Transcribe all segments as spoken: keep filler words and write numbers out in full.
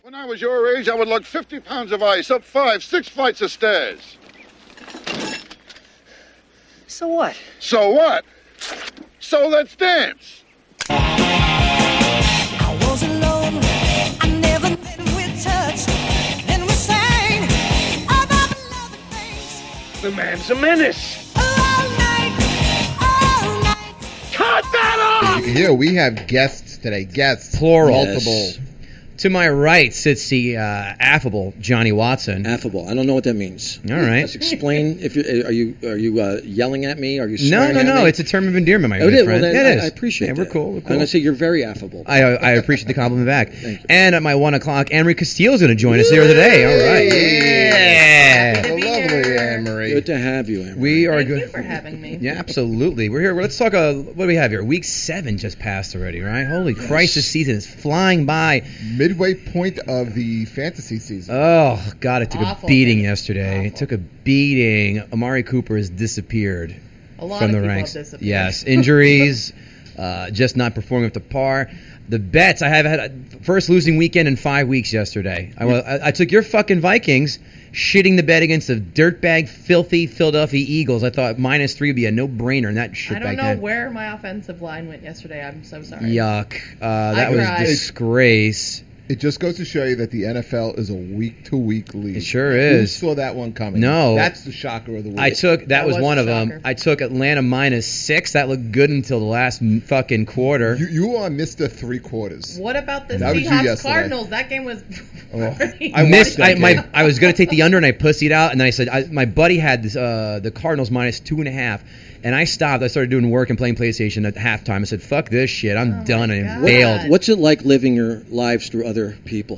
When I was your age, I would lug fifty pounds of ice up five, six flights of stairs. So what? So what? So let's dance. I was alone. I never then we touched. Then we sang about the loving things. The man's a menace. All night, all night. Cut that off! Here we have guests today. Guests. Plural. Multiple. To my right sits the uh, affable Johnny Watson. Affable. I don't know what that means. All right. Let's explain. If you are you are you uh, yelling at me? Are you No, swearing no, at no. me? It's a term of endearment, my Oh, good it is? friend. Well, then Yeah, it I, is. I appreciate yeah, that. we're cool. We're I'm cool. going to say you're very affable. I, I appreciate the compliment back. Thank you. And at my one o'clock, Anne-Marie Castillo is going to join us here today. All right. Yeah. So lovely, Anne-Marie. Good to have you, Anne. We are Thank good. you for having me. Yeah, absolutely. We're here. Let's talk. Uh, what do we have here? Week seven just passed already, right? Holy Christ, this season is flying by. Midway point of the fantasy season. Oh, God, it took Awful. a beating yesterday. Awful. It took a beating. Amari Cooper has disappeared A lot from of the people ranks. have disappeared. Yes, injuries, uh, just not performing up to par. The bets, I have had a first losing weekend in five weeks yesterday. I, I, I took your fucking Vikings, shitting the bet against the dirtbag, filthy Philadelphia Eagles. I thought minus three would be a no-brainer, and that shit I don't back know then. where my offensive line went yesterday. I'm so sorry. Yuck. Uh, that I was cried. disgrace. It just goes to show you that the N F L is a week-to-week league. It sure Who is. saw that one coming? No. That's the shocker of the week. I took that, That was, was one a of them. shocker. I took Atlanta minus six. That looked good until the last m- fucking quarter. You, you are Mister Three Quarters. What about the That was you Seahawks yesterday. Cardinals? That game was. Oh. pretty I missed. watched I, that my, game. I was going to take the under, and I pussied out. And then I said, I, my buddy had this, uh, the Cardinals minus two and a half. And I stopped. I started doing work and playing PlayStation at halftime. I said, fuck this shit. I'm Oh done. my And God. bailed. What's it like living your lives through other people?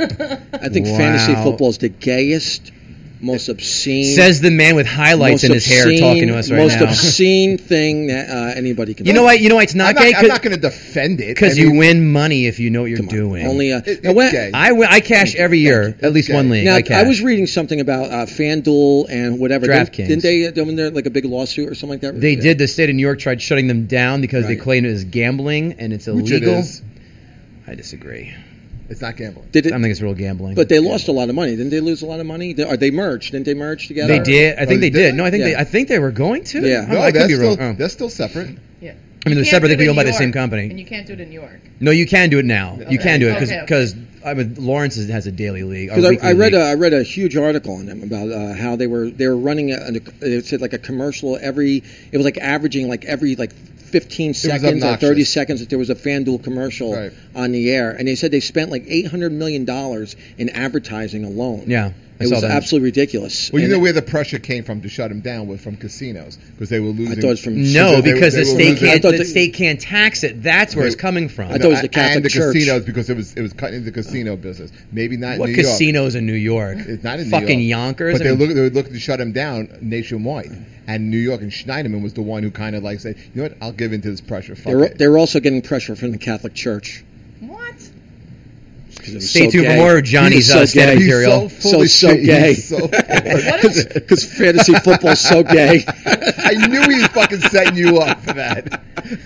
I think Wow. fantasy football is the gayest, most obscene. Says the man with highlights most in his hair obscene- talking to us right most now. obscene thing that uh, anybody can You do. know what? You know why it's not I'm gay? not, I'm not going to defend it. Because I mean, you win money if you know what you're Come on. doing. Only uh, It- now it's when- gay. I, win, I cash every year, Thank you. at least It's one gay. league. Now, I I, cash. was reading something about uh, FanDuel and whatever. DraftKings. Didn't, didn't they? Didn't there like a big lawsuit or something like that? They did. The state of New York tried shutting them down because they Right. claimed it as gambling and it's Which it illegal. is. I disagree. It's not gambling. Did I it? don't think it's real gambling. But they lost a lot of money. Didn't they lose a lot of money? They, are they merged? Didn't they merge together? they did. I think Oh, they they did? did. No, I think Yeah. they. I think they were going to. Yeah. I, No, I could they're be still, wrong. Oh. they're still separate. Yeah. I mean, they're You can't separate. do They could be it owned by in the New same York, company. And you can't do it in New York. No, you can do it now. You Okay. can do it because Okay, okay. because I mean Lawrence is- has a daily league. a Because weekly I, I read league. a, I read a huge article on them about uh, how they were they were running a, a, it said like a commercial every it was like averaging like every like fifteen seconds or obnoxious. thirty seconds that there was a FanDuel commercial Right. on the air, and they said they spent like eight hundred million dollars in advertising alone. Yeah, I it saw was that. absolutely ridiculous. Well, you And know where the pressure came from to shut them down was from casinos because they were losing. I thought it was from No, They were- because they the were state losing- I can't. thought The that- state can't tax it. That's where it's coming from. I thought it was the Catholic and the Church. casinos because it was it was cutting into the casino business. Maybe not What in New York. casinos in New York? It's not in Fucking New York. Yonkers. But I they were, mean- looking, they were looking to shut him down nationwide. And New York and Schneiderman was the one who kind of like said, you know what, I'll give into this pressure. Fuck They were, it. they were also getting pressure from the Catholic Church. What? 'Cause it was Stay so tuned for gay. more of Johnny's He was uh, so stand-up gay. He's material. so full So- of so shit. gay. He's so Because fantasy football's so gay. I knew he was fucking setting you up for that.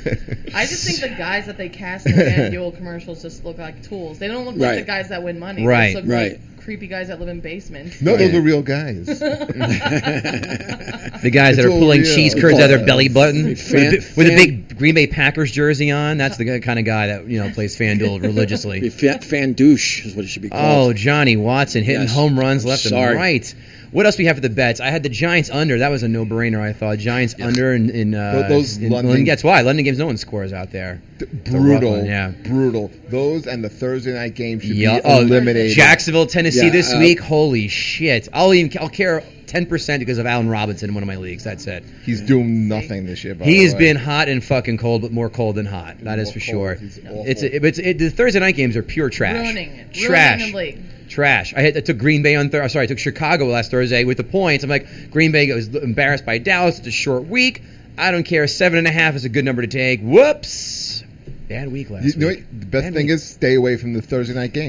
I just think the guys that they cast in FanDuel commercials just look like tools. They don't look Right. like the guys that win money. Right. They just look Right. like creepy guys that live in basements. No, those Yeah. are real guys. The guys that It's are all pulling real. cheese It's curds all out of their real. belly button with, Fan- a, bi- with a fan- big Green Bay Packers jersey on. That's the kind of guy that you know plays FanDuel religiously. Fan, fan douche is what it should be Oh, called. Johnny Watson hitting Yes. home runs left Sorry. and right. What else we have for the bets? I had the Giants under. That was a no-brainer. I thought Giants under in, in uh, Those in London- London. That's why London games no one scores out there. D- a rough brutal, one, yeah. brutal. Those and the Thursday night game should Yeah. be Oh, eliminated. Jacksonville, Tennessee Yeah, this uh, week. Holy shit! I'll even I'll care ten percent because of Allen Robinson in one of my leagues. That's it. He's doing nothing this year. By He the has way. been hot and fucking cold, but more cold than hot. That is More for cold. sure. He's awful. It's, it, it's it, the Thursday night games are pure trash. Ruining it. Trash. Ruining the league. Trash. I, had, I took Green Bay on Thursday. Sorry, I took Chicago last Thursday with the points. I'm like, Green Bay was embarrassed by Dallas. It's a short week. I don't care. Seven and a half is a good number to take. Whoops. Bad week last You know week. what? The best Bad thing week. is stay away from the Thursday night games.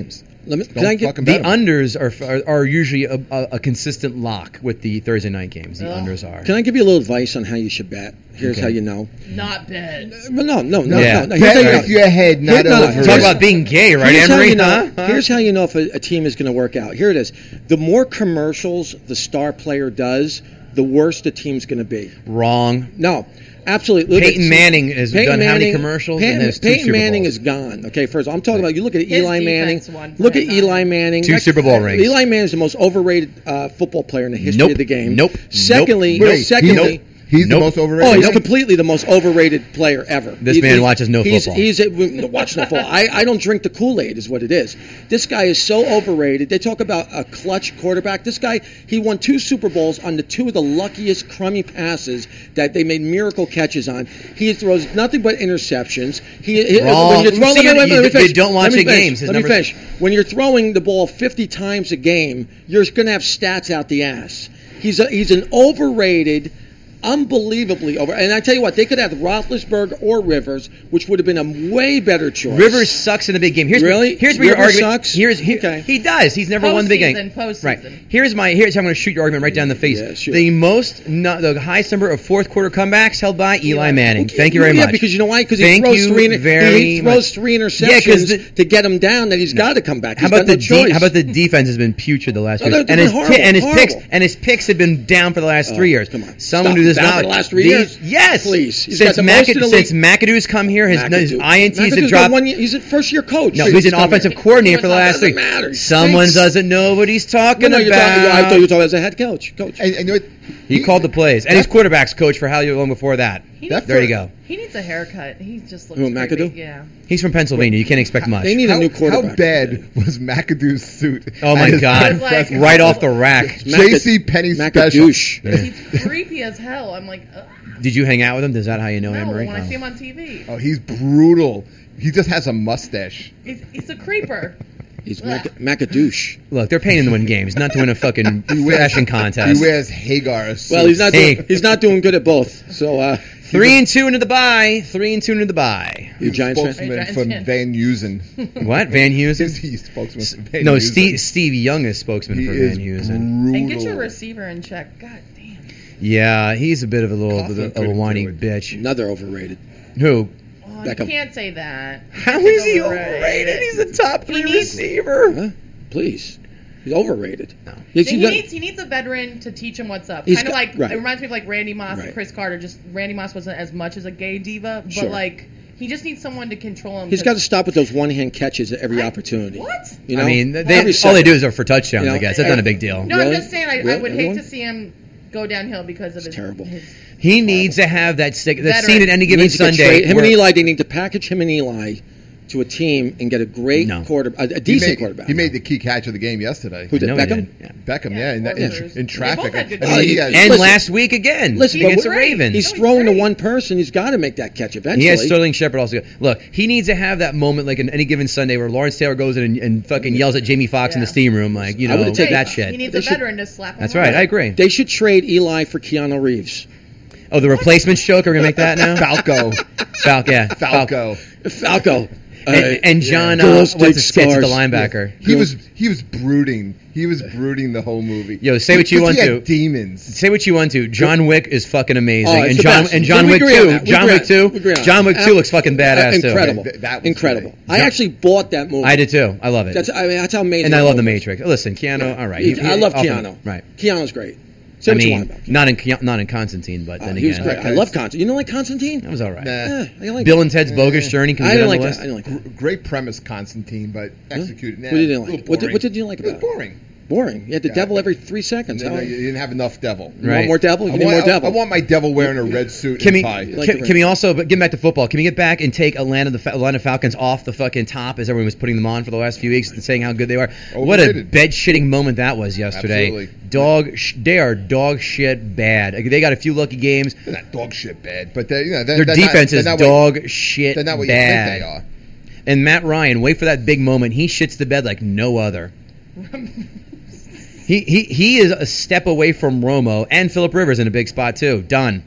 Let me, can Don't I get fucking The bet 'em. unders are are, are usually a, a, a consistent lock with the Thursday night games. The Ugh. unders are. Can I give you a little advice on how you should bet? Here's Okay. how you know. Not bad. But no, no, no, Yeah. no. no. Here's Bet how you with know. your head, not Here- no, no, over Talk it. about being gay, right, Here's how Emery? you know. Huh? Huh? Here's how you know if a, a team is going to work out. Here it is. The more commercials the star player does, the worse the team's going to be. Wrong. No, absolutely. Look Peyton at- Manning has Peyton done how many Manning- commercials? Peyton, And has two Peyton Super Manning Bowls. is gone. Okay, first I'm talking about. You look at His Eli Manning. defense won for Look at him. Eli Manning. Two That- Super Bowl rings. Eli Manning is the most overrated uh, football player in the history Nope. of the game. Nope. Secondly, Nope. Wait, secondly. he's, he's Nope. the most overrated. Oh, he's Nope. completely the most overrated player ever. This He- man he- watches no he's, football. He's, he's watch no football. I, I don't drink the Kool-Aid, is what it is. This guy is so overrated. They talk about a clutch quarterback. This guy, he won two Super Bowls on the two of the luckiest crummy passes that they made miracle catches on. He throws nothing but interceptions. He, he Wrong. When you're throwing, See, let me- let me- you- let me you finish. don't watch Let me the finish. games. His Let me numbers- finish. When you're throwing the ball fifty times a game, you're going to have stats out the ass. He's a, he's an overrated, unbelievably over. And I tell you what, they could have Roethlisberger or Rivers, which would have been a way better choice. Rivers sucks in the big game. Here's Really? Where, here's where your Rivers argument. sucks? Here's here, Okay. he does. He's never won the big game. Postseason, postseason. Right. Here's my. Here's how I'm going to shoot your argument right down the face. Yeah, sure. The most, no, the highest number of fourth quarter comebacks held by Eli Eli. Manning. Okay, Thank you very yeah, much. because you know why? Because he Thank throws you three. very he throws much. three Yeah, 'cause interceptions the- to get him down. That he's got to come back. How He's about got the no de- choice. how about the defense has been putrid the last Oh, few they're- years, they're and his horrible, pi- and his picks horrible. and his picks have been down for the last Oh, three years. come on. Someone Stop. who does Down not for the last three these- years? Yes, Please. He's since got the most in the since league. McAdoo's come here, his, his McAdoo. I N Ts have McAdoo's got dropped. one year- he's a first year coach. No, he's an coming. offensive coordinator for the last Doesn't three. matter. He Someone stinks. doesn't know what he's No, talking no, you're talking, I about. thought you were talking as a head coach. Coach. And, and you know what? He called the plays, and his quarterback's coach for how long before that. He That's needs, There you go. he needs a haircut. He just looks Who, creepy. McAdoo? Yeah. He's from Pennsylvania. You can't expect much. They need How, a new how quarterback. bad was McAdoo's suit? Oh my at his God! press Like- Right off the rack. J C Penney special. McAdoosh. He's creepy as hell. I'm like, ugh. Did you hang out with him? Is that how you know No, Emery? when I Oh. see him on T V. Oh, he's brutal. He just has a mustache. He's, he's a creeper. He's Mac- McAdoosh. Look, they're paying him to win games, not to win a fucking fashion contest. He wears Hagar. Suits. Well, he's not. Hey. Doing, he's not doing good at both. So, uh, Three and two into the bye. Three and two into the bye. you Giants fan? spokesman Giants for fan. Van Heusen. What? Van Heusen? He's spokesman for Van No, Heusen. Steve Steve Young is spokesman He for is Van Heusen. brutal. And get your receiver in check. God damn. Yeah, he's a bit of a little Coughlin of a, of a couldn't whiny do it. bitch. Another overrated. Who? Oh, Beckham. you can't say that. How is he overrated? He's a top three needs- receiver. Huh? Please. He's overrated. No. He's- He he's got- needs he needs a veteran to teach him what's up. He's Kind of got- like right. it reminds me of like Randy Moss Right. and Chris Carter. Just Randy Moss wasn't as much as a gay diva, but Sure. like he just needs someone to control him. He's 'cause- got to stop with those one-hand catches at every I- opportunity. What? You know? I mean, they, Every all they second. do is are for touchdowns. You know, I guess that's not a big deal. No, Really? I'm just saying I, I Really? would Everyone? hate to see him go downhill because of his. terrible. his He needs to have that stick. That Veteran. scene at any He given needs to get Sunday. trade- Him and where- Eli, they need to package him and Eli to a team and get a great No. quarter, a, a He decent made, quarterback. He made the key catch of the game yesterday. Who did? No, he Beckham? didn't. Yeah. Beckham, Yeah, yeah, in, that, quarters. in, in They traffic. both had good I mean, games. he has- And Listen- last week again Listen, against but the great. Ravens. He's No, he's throwing to great. one person. He's got to make that catch eventually. He has Sterling Shepard also. Look, he needs to have that moment like in any given Sunday where Lawrence Taylor goes in and, and fucking yells at Jamie Foxx in the Yeah. steam room, like, you I know, would've taken- that He shit. needs They a should- veteran to slap him. That's on. right. I agree. They should trade Eli for Keanu Reeves. Oh, the replacement joke. Are we going to make that now? Falco. Falco. Yeah. Falco. Falco. And, and John, uh, Girls what's dig his skits at the scars. linebacker? He was he was brooding. He was brooding the whole movie. Yo, say what you Because want he to. had demons. Say what you want to. John Wick is fucking amazing, Oh, it's and the John best. and John We Wick agree on two. that. We John agree Wick on- two. we agree on John that. Wick two looks fucking badass too. Incredible. Th- that was Incredible. great. I actually bought that movie. I did too. I love it. That's, I mean, that's how amazing. and I that love the movie is. Matrix. Listen, Keanu. All right. He- he- I love often- Keanu. Right. Keanu's great. Say I what you mean, want about him. not in Ke- not in Constantine, but Oh, then he was again, great. I love Constantine. You don't like Constantine? that was all right. Nah. Eh, I like Bill and Ted's Bogus Journey. Can we I get didn't on like the that. list? I didn't like that. Gr- Great premise, Constantine, but executed. Nah, What did you a like? little What did- boring. what did you like It was about it? boring. Boring. You had the Yeah, devil but- every three seconds. No, How- no, you didn't have enough devil. You Right. want more devil? You I need want, more devil. I want my devil wearing a red suit Can and we tie. Like can, the can we also but get back to football? Can we get back and take Atlanta the Fa- Atlanta Falcons off the fucking top as everyone was putting them on for the last few weeks and saying how good they are? What a Overrated. bed shitting moment that was yesterday. Absolutely. Dog, sh- they are dog shit bad. Like, they got a few lucky games. They're not dog shit bad, but they, you know, they're, Their they're defense not, is they're not dog What, shit they're not what bad. you think they are. And Matt Ryan, wait for that big moment. He shits the bed like no other. he he he is a step away from Romo and Phillip Rivers in a big spot too. Done.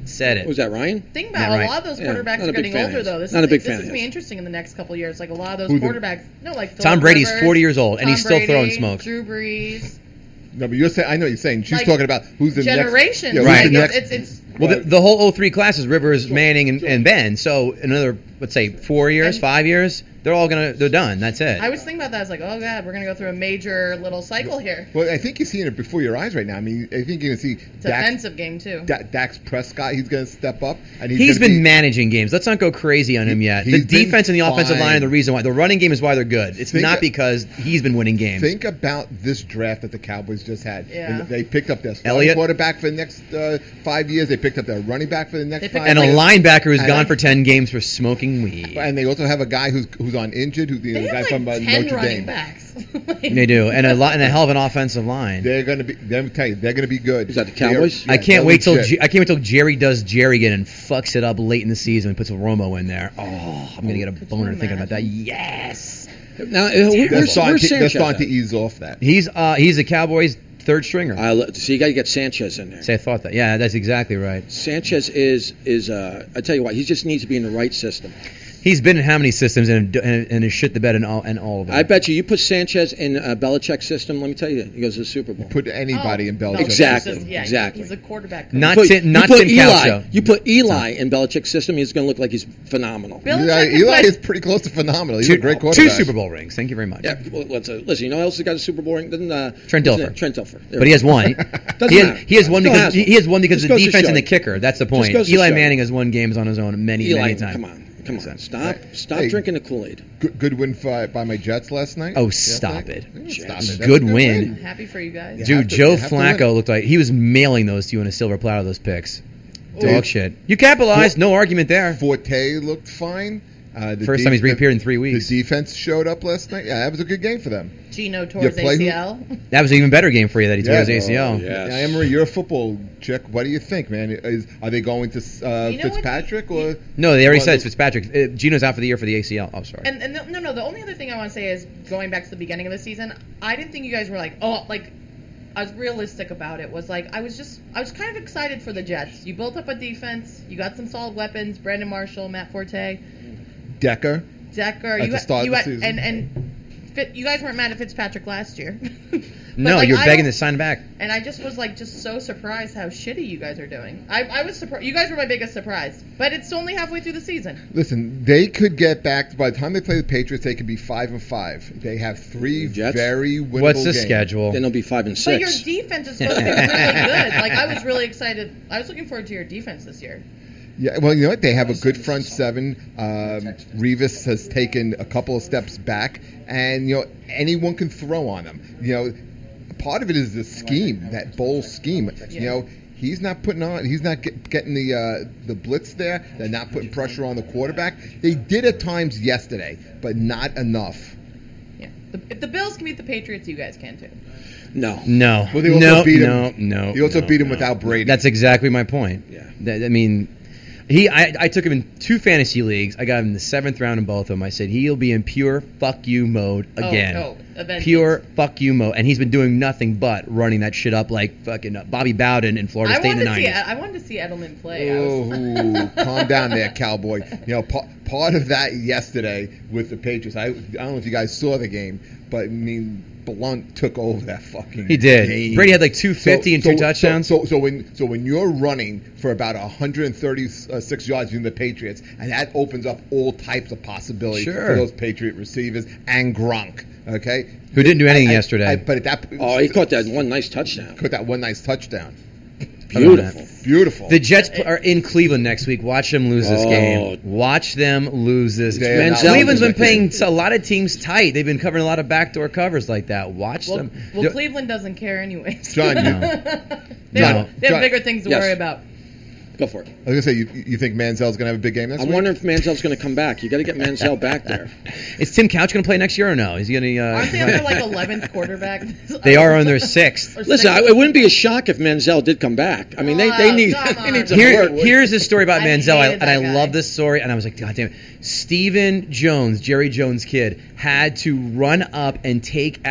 Said it. Was that Ryan? Think about Yeah, it, a right. lot of those Yeah, quarterbacks not a are big getting fan older of though. his. This Not is, a big this fan is of gonna be his. interesting in the next couple of years. Like a lot of those Who's the- quarterbacks. No, like Philip Tom Brady's Rivers, forty years old, and Tom he's still throwing Brady, smoke. Drew Brees. No, but you're saying I know what you're saying. She's Like, talking about who's the Generations. next. Yeah, who's Right. the Like, next? it's, it's, Well, the, the whole oh three class is Rivers, Manning, and, and Ben. So another, let's say, four years, And- five years, they're all gonna, they're done. That's it. I was thinking about that. I was like, oh god, we're gonna go through a major little cycle here. Well, I think you're seeing it before your eyes right now. I mean, I think you're gonna see Dax, Defensive game too. Da- Dax Prescott. He's gonna step up, and he's, He's gonna been be, managing games. Let's not go crazy on him He- yet. The he's been defense and the offensive line are fine. the reason why. The running game is why they're good. It's Think not of- because he's been winning games. Think about this draft that the Cowboys just had. Yeah. And they picked up their starting Elliott. quarterback for the next uh, five years. They picked up their running back for the next They picked five and a like- years. linebacker who's And gone I- for ten games for smoking weed. And they also have a guy who's who's on injured, who's the, They the guy have like from uh, ten Notre running Dame. backs. They do, and a lot, and a hell of an offensive line. They're gonna be. Let me tell you, they're gonna be good. Is that the They are- Cowboys? yeah, I can't they're wait till legit. G- I can't wait till Jerry does Jerry again and fucks it up late in the season and puts a Romo in there. Oh, I'm gonna get a Could you boner thinking about that. imagine? Yes, Now, uh, where- They're where's, starting, where's to, they're Sanchez? starting to at? ease off that. he's uh he's the Cowboys' third stringer. I lo- so you got to get Sanchez in there. Say I thought that. Yeah, that's exactly right. Sanchez is is uh, I tell you what, he just needs to be in the right system. He's been in how many systems and and, and has shit the bed in all and all of them. I bet you, you put Sanchez in uh, Belichick's system. Let me tell you, he goes to the Super Bowl. Put anybody Oh, in Belichick. Belichick's Exactly, just- yeah, exactly. He's a quarterback. Not Put- Tim, not you put Tim Eli. Calcio. You put Eli in Belichick's system, he's going to look like he's phenomenal. Belichick Eli, can Eli play- is pretty close to phenomenal. He's Two, a great two quarterback. Super Bowl rings. Thank you very much. Yeah, well, let's, uh, listen, you know who else has got a Super Bowl ring? Doesn't, uh, Trent what's his Dilfer. name? Trent Dilfer. There But we he has go. one. Doesn't he, has, matter. he has one Still because has he one. he has one because Just of the goes to defense and show the you. kicker. That's the point. goes to Eli show you. Manning has won games on his own many Eli, many times. come on. Come on. Stop Stop Hey. drinking the Kool-Aid. Good, good win by, by my Jets last night. Oh, Yeah, stop thank- it. Yeah, Jets. stop it. That's Good a win. I'm happy for you guys. Yeah. Dude, have to- Joe you have to win. Flacco looked like he was mailing those to you in a silver platter. Those picks, Dude. dog shit. You capitalized, no argument there. Forte looked fine. Uh, the First time he's def- reappeared in three weeks. The defense showed up last night. Yeah, that was a good game for them. Gino tore his play A who- C L. That was an even better game for you that he tore Yeah. his A C L. Oh, yeah. Yeah, Emery, you're a football chick. What do you think, man? Is are they going to uh, You know what? Fitzpatrick or? No, they already Well, said it's Fitzpatrick. Uh, Gino's out for the year for the A C L. Oh, sorry. And, and the, no, no. The only other thing I want to say is going back to the beginning of the season. I didn't think you guys were like, oh, like. I was realistic about it. Was like I was just I was kind of excited for the Jets. You built up a defense. You got some solid weapons. Brandon Marshall, Matt Forte, Decker. Decker. At you the start you of the had, season. and and Fit, you guys weren't mad at Fitzpatrick last year. But, no, like, you're I begging don't- to sign back. And I just was like, just so surprised how shitty you guys are doing. I, I was surprised. You guys were my biggest surprise. But it's only halfway through the season. Listen, they could get back. By the time they play the Patriots, they could be five and five. They have three The Jets? very winnable What's the games. schedule? Then they'll be five and But your six. defense is supposed to be really good. Like I was really excited. I was looking forward to your defense this year. Yeah, well, you know what? They have a good front seven. Um, Revis has taken a couple of steps back, and you know anyone can throw on them. You know, part of it is the scheme, that bowl scheme. You know, he's not putting on, he's not get, getting the uh, the blitz there. They're not putting pressure on the quarterback. They did at times yesterday, but not enough. Yeah. The, if the Bills can beat the Patriots, you guys can too. No. No. Well, they also no, beat him. no, no. They also no, beat him no. without Brady. That's exactly my point. Yeah. That, I mean, he. I, I took him in two fantasy leagues. I got him in the seventh round in both of them. I said he'll be in pure fuck you mode again. Oh, oh, avengers. Pure fuck you mode, and he's been doing nothing but running that shit up like fucking uh, Bobby Bowden in Florida I State in wanted the to see. nineties. I wanted to see Edelman play. I was, Oh, calm down there, cowboy. You know, pa- part of that yesterday with the Patriots, I, I don't know if you guys saw the game, but I mean, Blunt took over that fucking He did. game. Brady had like two fifty and two touchdowns. So, so when so when you're running for about one hundred thirty-six yards in the Patriots, and that opens up all types of possibilities Sure. for those Patriot receivers and Gronk. Okay, Who didn't do anything I- I- yesterday. I- but at that, Oh, he caught that one nice touchdown. caught that one nice touchdown. Beautiful. Beautiful. The Jets pl- are in Cleveland next week. Watch them lose this Oh. game. Watch them lose this They are game. not Cleveland's losing been that playing game. a lot of teams tight. They've been covering a lot of backdoor covers like that. Watch well, them. well Do- Cleveland doesn't care anyways. John, you- they, No. have, they John, have bigger things to yes. worry about. Go for it. I was gonna say, you, you think Manziel's gonna have a big game next I week? wonder if Manziel's going to come back. You got to get Manziel back there. Is Tim Couch going to play next year or no? Is he going to? Aren't they on Uh, their like eleventh quarterback? they are on their sixth. Or Listen, I, sixth? it wouldn't be a shock if Manziel did come back. I mean, they, they Oh, need come they need on. some Here, work. here's the story about I Manziel, I, hated and I that guy. love this story. And I was like, God damn it! Stephen Jones, Jerry Jones' kid, had to run up and take out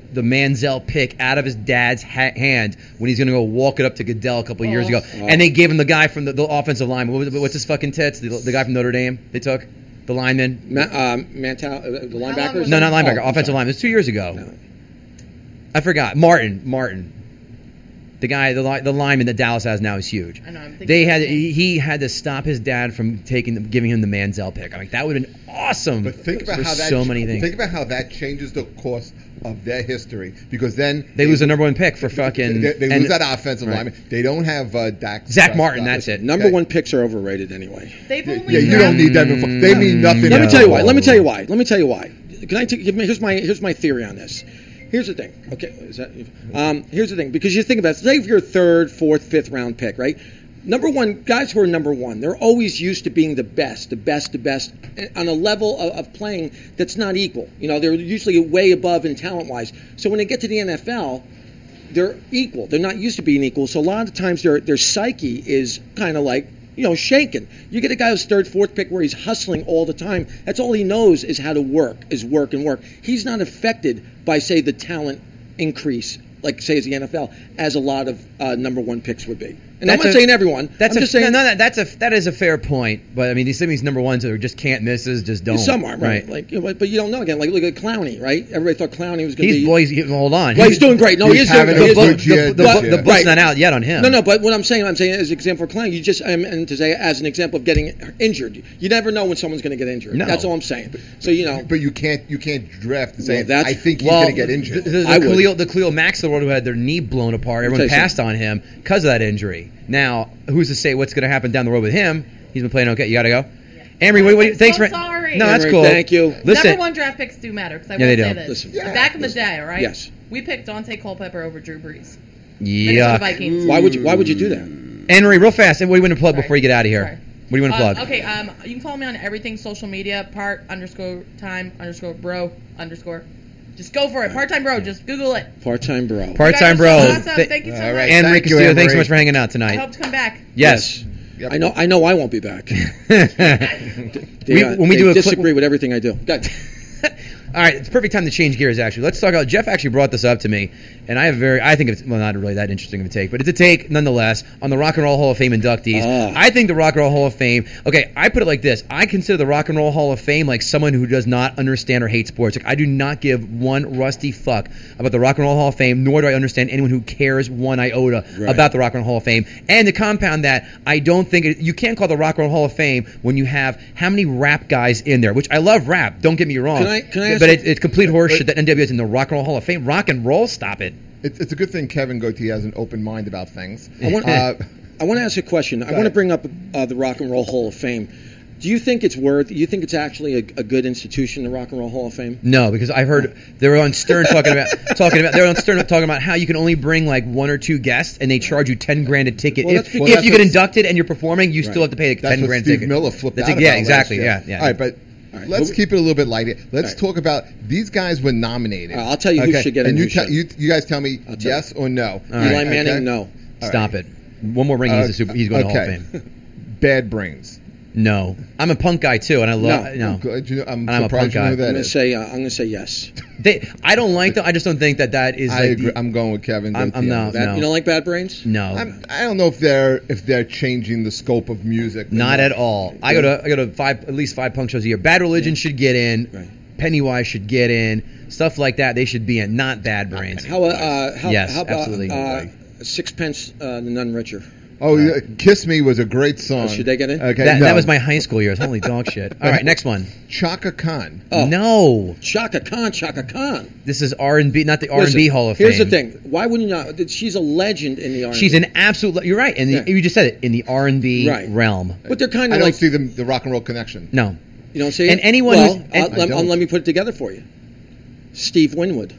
the Manziel pick out of his dad's ha- hand when he's going to go walk it up to Goodell a couple of years Oh. ago. And they gave him the guy from the, the offensive line. What was it, what's his fucking tits? The, the guy from Notre Dame they took? The lineman? Ma- um, Mantel, uh, the linebackers? was No, not Oh, linebacker. I'm offensive sorry. lineman. It was two years ago. No. I forgot. Martin. Martin. The guy, the li- the lineman that Dallas has now is huge. I know, I'm thinking They of had his name. he, he had to stop his dad from taking the, giving him the Manziel pick. I'm like, that would have been awesome. But think about There's how that so many things. Think about how that changes the course of their history, because then They lose the number one pick for fucking. They, they and- lose that offensive right. lineman. They don't have uh, Dak. Zach Prescott. Martin, that's it. Number Okay. one picks are overrated anyway. They've Yeah, only yeah, you drafted- don't need them. in- They mean nothing. Let me at tell you all. why. Let me tell you why. Let me tell you why. Can I take, give me, here's my here's my theory on this. Here's the thing. Okay, is that um, here's the thing, because you think about it, say if you're a third, fourth, fifth round pick, right? Number one, guys who are number one, they're always used to being the best, the best, the best, on a level of, of playing that's not equal. You know, they're usually way above in talent-wise. So when they get to the N F L, they're equal. They're not used to being equal. So a lot of times their their psyche is kind of like, you know, shaken. You get a guy who's third, fourth pick where he's hustling all the time. That's all he knows is how to work, is work and work. He's not affected by, say, the talent increase, like, say, as the N F L, as a lot of uh, number one picks would be. And That's I'm not a- saying everyone. That's I'm a just saying no, no, that's a that is a fair point. But I mean, these some of these number ones that are just can't misses, just don't. some are, right? Like, you know, but you don't know again. Like, look at Clowney, right? Everybody thought Clowney was going to He's be. boys. He, hold on. Well, he's doing great. No, he he's is doing having great. a He is the, doing good the, year the, this the, year. the book's Right. not out yet on him. No, no, but what I'm saying, I'm saying as an example for Clowney, you just, um, and to say as an example of getting injured, you never know when someone's going to get injured. No. That's all I'm saying. So, you know. But you can't you can't draft and say Well, that's- I think he's Well, going to get injured. The, the, I the, would. Khalil, the Khalil Max of the world who had their knee blown apart, everyone tell you passed on him because of that injury. Now, who's to say what's going to happen down the road with him? He's been playing okay. You got to go. Amory, what, what, I'm thanks so for. sorry. No, that's Amory, cool. thank you. Listen, Number one draft picks do matter, because I Yeah, will they say do. this. Listen. Yeah. Back in the day, all right? Yes. We picked Dante Culpepper over Drew Brees. Minnesota yeah. Vikings. Why would you? Why would you do that? Amory, real fast. And what do you want to plug Sorry. before you get out of here? Sorry. What do you want to Uh, plug? okay, um, you can follow me on everything social media, part underscore time underscore bro underscore. Just go for it. Part time bro. Just Google it. Part-time bro. Part-time You guys are bro. so awesome. Th- Thank you so All much. right. Amory Thank you, Castillo, thanks so Amory. much for hanging out I tonight. hope to come back. Yes. Yep. I know. I know. I won't be back. We- They, uh, when we they do a quick- disagree with everything I do. Go ahead. All right, it's a perfect time to change gears. Actually, let's talk about. Jeff actually brought this up to me, and I have very. I think it's well, not really that interesting of a take, but it's a take nonetheless on the Rock and Roll Hall of Fame inductees. Ah. I think the Rock and Roll Hall of Fame. Okay, I put it like this: I consider the Rock and Roll Hall of Fame like someone who does not understand or hate sports. Like I do not give one rusty fuck about the Rock and Roll Hall of Fame, nor do I understand anyone who cares one iota Right. about the Rock and Roll Hall of Fame. And to compound that, I don't think it, you can't call the Rock and Roll Hall of Fame when you have how many rap guys in there, which I love rap. Don't get me wrong. Can I- can I ask but you- it, it's complete horseshit that N W A is in the Rock and Roll Hall of Fame. Rock and roll, stop it. It's, it's a good thing Kevin Goatee has an open mind about things. I want, Uh, I want to ask a question. I want to ahead. bring up uh, the Rock and Roll Hall of Fame. Do you think it's worth? Do you think it's actually a, a good institution, the Rock and Roll Hall of Fame? No, because I heard they were on Stern talking about talking about they were on Stern talking about how you can only bring like one or two guests and they charge you ten grand a ticket. Well, if that's if because- you get inducted and you're performing, you Right. still have to pay like That's ten what grand Steve ticket. Miller flipped That's out ex- yeah, about exactly. last year. Yeah, yeah. All right, but All right, let's but- keep it a little bit lighter. Let's All right. talk about these guys were nominated. Uh, I'll tell you who should get and in, you, who tell- shouldn't. you you guys tell me I'll tell yes or no. All right. Eli Manning, Okay? no. All Stop right. it. One more ring, he's a super. He's going to the Hall of okay. Fame. Bad Brains. No, I'm a punk guy too, and I love No. no. Oh, good. You know, I'm I'm a surprised punk you know guy. who that I'm gonna is. say. Uh, I'm gonna say yes. They, I don't like them. I just don't think that that is. I like, agree. I'm going with Kevin. I'm- Goatee I'm on no, this. Bad, no. You don't like Bad Brains? no. I'm, I don't know if they're if they're changing the scope of music. Not at all. I go to I go to five at least five punk shows a year. Bad Religion should get in. Right. Pennywise should get in. Stuff like that they should be in. Not Bad Brains. How? Uh, how, Yes, how about absolutely. uh, Sixpence, uh, the None Richer? Oh, yeah, "Kiss Me" was a great song. Oh, should they get in? Okay, that, no. that was my high school years. Holy dog shit. All right, next one. Chaka Khan. Oh. No, Chaka Khan, Chaka Khan. this is R and B, not the R and B Listen, Hall of Fame. Here's the thing. Why wouldn't you not? She's a legend in the R and B. She's an absolute. You're right. And Yeah. you just said it in the R and B Right. realm. But they're kind I of don't like. see the, the rock and roll connection. No. You don't see it? And anyone Well, who's- uh, and- let, I uh, don't. let me put it together for you. Steve Winwood.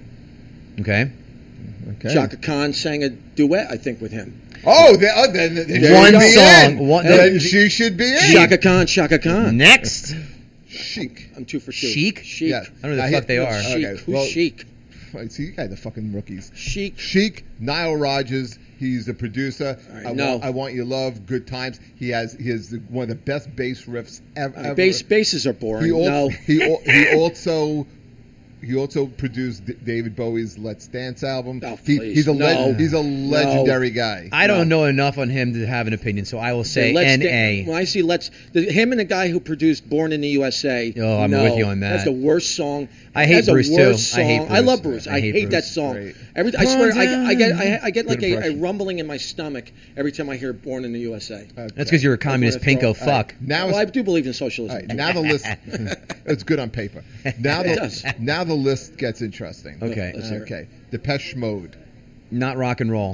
Okay. Okay. Chaka Khan sang a duet, I think, with him. Oh, then, oh, then, then she One should be song, in. one- Then she should be in. Shaka Khan, Shaka Khan. Next. Chic. I'm two for two. Chic? Chic. Yeah. I don't know who the I fuck hit- they are. Chic. Okay, Who's well- Chic? Right, see, you guys are fucking rookies. Chic. Chic, Nile Rodgers. He's the producer. All right, I, no. want, I want your love. Good times. He has. He has the, one of the best bass riffs ever. Uh, ever. bass, bases are boring. He, al- no. he, al- he also he also produced D- David Bowie's Let's Dance album. Oh, he, please. he's a No. le- he's a legendary guy. I don't know enough on him to have an opinion, so I will say Let's N Dan- A. When I see Let's, the, him and the guy who produced Born in the U S A. Oh, I'm no, with you on that. That's the worst song. I hate that's Bruce, the too. worst I hate song. Bruce. I love Bruce. I I, hate hate, that Bruce. song. Great. Every I swear, I, I get I, I get Good like a, a impression. rumbling in my stomach every time I hear Born in the U S A. Okay. That's because you're a communist That's what I pinko thought. fuck. Now Well, I it's, do believe in all socialism. right, now the list. It's good on paper. Now It the does. now the list gets interesting. Okay. Let's hear it. Okay. Depeche Mode. Not rock and roll.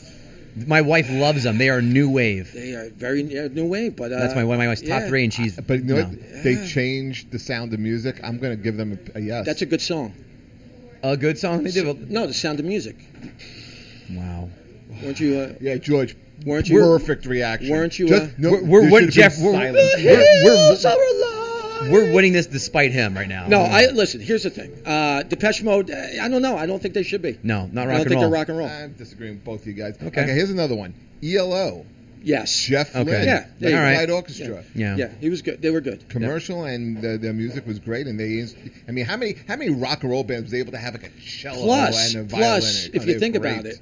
My wife loves them. They are new wave. They are very yeah, new wave, but uh, That's my one of my wife's top yeah. three, and she's. But you know no. what? They changed the sound of music. I'm going to give them a, a yes. That's a good song. A good song they did. but- No, the Sound of Music. Wow. Weren't you? Uh, yeah, George. Weren't you? Perfect reaction. Weren't you, Just, uh, no, We're- we're there what- should have Jeff, been we're- silence. we're- we're- Hills are alive. We're winning this despite him right now. No, I listen. Here's the thing. Uh, Depeche Mode. uh, I don't know. I don't think they should be. No, not I rock don't and think roll. they're rock and roll. I'm disagreeing with both of you guys. Okay. here's another one. E L O. Yes. Jeff Okay. Lynne. Yeah, there you the go. All right. Light Orchestra. Yeah. Yeah, he was good. They were good. Commercial and uh, their music was great, and they. I mean, how many how many rock and roll bands was able to have like a cello Plus, and a violin? plus, Oh, if they you were think great. about it,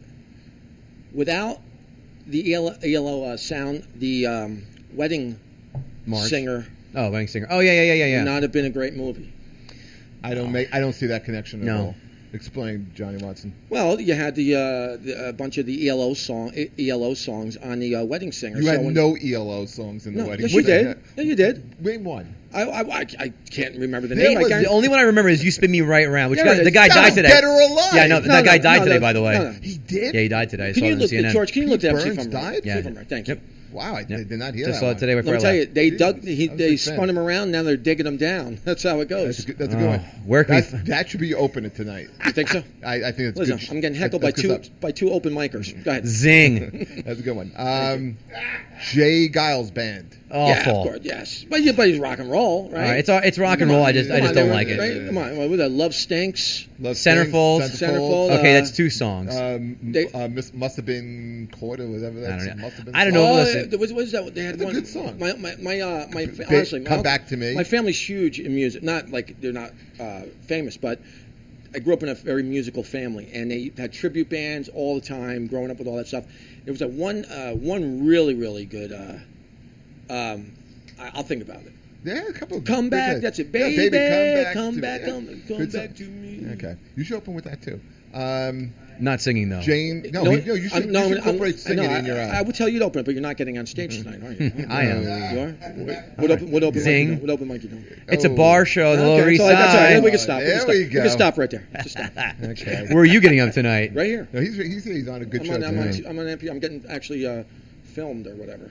without the E L O uh, sound, the um, wedding March. singer Oh, wedding singer. Oh yeah, yeah, yeah, yeah, yeah. would not have been a great movie. I don't make I don't see that connection at No. all. Explain, Johnny Watson. Well, you had the, uh, the a bunch of the E L O song E L O songs on the uh, wedding singer. You so had when- no E L O songs in the No, wedding. yes, you Which- did. Yeah, you did. Name one. I, I, I, I can't remember the There name. I was- can't, The only one I remember is you spin me right around. Which Yeah, guy, it the is. guy died God, today. dead or alive? Yeah, I know. No, that guy no, died no, today, no, by the way. no, no. He did. Yeah, he died today. I Can saw you it on look, C N N. George? Can you look Pete that up? See if Burns I'm right. died? See Yeah. if I'm right. Thank Yep. you. Wow, I Yep. did not hear Just that saw it one. today Let before me I tell you, left. they dug, he, I was a they big spun fan. him around. Now they're digging him down. That's how it That's goes. a good, that's a good Oh, one. where can we That's, f- that should be open tonight. You think so? I, I think that's Listen, good. I'm getting heckled by that's two good stuff. by two open micers. Go ahead. Zing. That's a good one. Um, Jay Giles Band. Yeah, Awful. of course, yes. But yeah, but he's rock and roll, right? All right, it's it's rock and roll. I just I Come just on, don't they like were- it. right? Come on, with that Love Stinks. Love Centerfold. Stinks, Centerfold. Okay, uh, that's two songs. Um, They- uh, must, must have been caught or whatever. I That's, don't know. Must have been I don't know. Oh, listen. there was, what is that? They had It's a one. good song. My my my uh, my fa- Ba- honestly, my Come uncle- Back to Me. My family's huge in music. Not like they're not uh, famous, but I grew up in a very musical family, and they had tribute bands all the time. Growing up with all that stuff, there was a one uh, one really really good. Uh, um, I, I'll think about it. Yeah, a couple. of Come big back, hits. that's it, Yeah, baby. baby, come to back, me. come, Yeah. come Good back song. to me. Okay, you should open with that too. Um, Not singing though. Jane, no, No, you, no, you should, I'm- no, you should I'm- incorporate I singing know, in your. I, Uh, I would tell you to open it, but you're not getting on stage tonight, are you? I am. You are? What, what open, what open Zing. mic you doing? What open mic you doing? It's a Oh. bar show on the Lower Okay, East that's all right, that's all right. Side. We can stop. There we, can stop. we go. can stop right there. Just stop. okay. Where are you getting up tonight? Right here. No, he's, he's he's on a good I'm show. on, I'm, on, tonight. I'm on M P. I'm getting actually uh, filmed or whatever.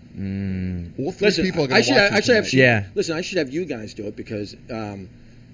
Mm. All three Listen, people are I going to should, watch I should have. tonight. Yeah. Listen, I should have you guys do it because um,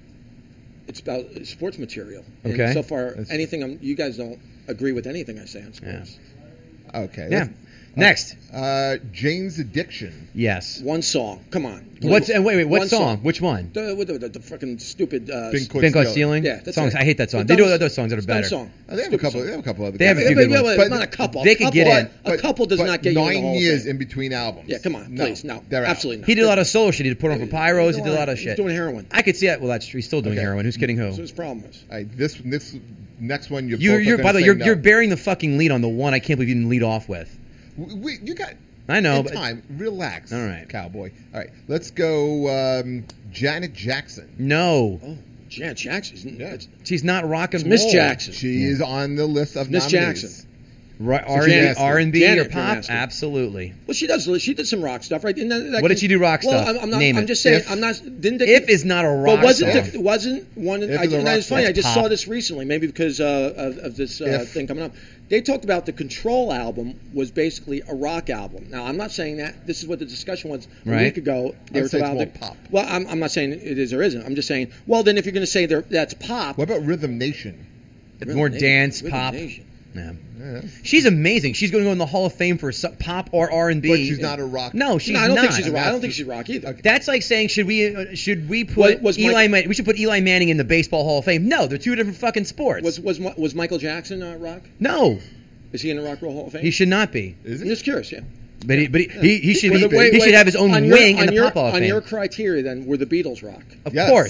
it's about sports material. And Okay. so far, That's- anything I'm, you guys don't agree with anything I say on sports. Okay. Yeah. let's- Next. Uh, Jane's Addiction. Yes. One song. Come on. What's and wait wait what One song? song. Which one? The, with the, the, the fucking stupid. Uh, Bing Caught Pink on Stealing. Ceiling. Yeah, that's songs. it. I hate that song. The They do dumb- other songs that are it's a dumb better. song. Oh, they have a Stupid couple. song. They have a couple other. They have a guys. few Yeah, good but- ones. but But- not a couple. they a could couple, get in. A couple does but not get you nine in the Hall of years Fame. in between albums. Yeah, come on, No, please, no, they're out. absolutely not. He did a lot of solo shit. He did put on for Pyros. He No, did a lot of he's shit. doing heroin. I could see that. Well, that's true. He's still doing Okay. heroin. Who's kidding who? That's what his problem is. All right, this this next one you're. You're, both you're are by the way, gonna you're, say you're no. bearing the fucking lead on the one I can't believe you didn't lead off with. We, we- you got. I know, in but time. Relax. All right. cowboy. All right, let's go. Um, Janet Jackson. no, Oh, Janet Jackson. Yeah. It's she's not rock and Miss roll. Jackson. She is on the list of Miss nominees. Jackson. Right, So R Janet- R and B Janet or pop? Jackson. Absolutely. Well, she does. She did some rock stuff, right? And that, that What did can- she do rock well, stuff? I'm, I'm not. Name I'm it. just saying. If- I'm not. Didn't the, If is not a rock But wasn't song. the, wasn't one? If I, is a and rock it's funny. song. I just Pop. saw this recently, maybe because uh, of, of this uh, If. thing coming up. They talked about the Control album was basically a rock album. Now, I'm not saying that. This is what the discussion was a Right. week ago. They I'd were say it's talking more about the- pop. Well, I'm, I'm not saying it is or isn't. I'm just saying. Well, then if you're going to say they're- that's pop, What about Rhythm Nation? It's Rhythm more Nation- dance, Rhythm pop. Nation. Yeah. Yeah. She's amazing. She's going to go in the Hall of Fame for su- pop or R and B. But she's not a rock. No, she's no, I don't not. think she's a rock. I don't That's think the- she's rock either. Okay. That's like saying should we uh, should we Was- put was Eli Mike- Man- we should put Eli Manning in the Baseball Hall of Fame? No, they're two different fucking sports. Was was Mi- was Michael Jackson uh, rock? no, Is he in the Rock and Roll Hall of Fame? he should not be. Is I'm it? just curious. Yeah. But he but he, he, he should Wait, he, wait, he wait. should have his own On your- wing in on the your, Pop Hall of On Fame. your criteria, then, were the Beatles rock? Of Yes. course.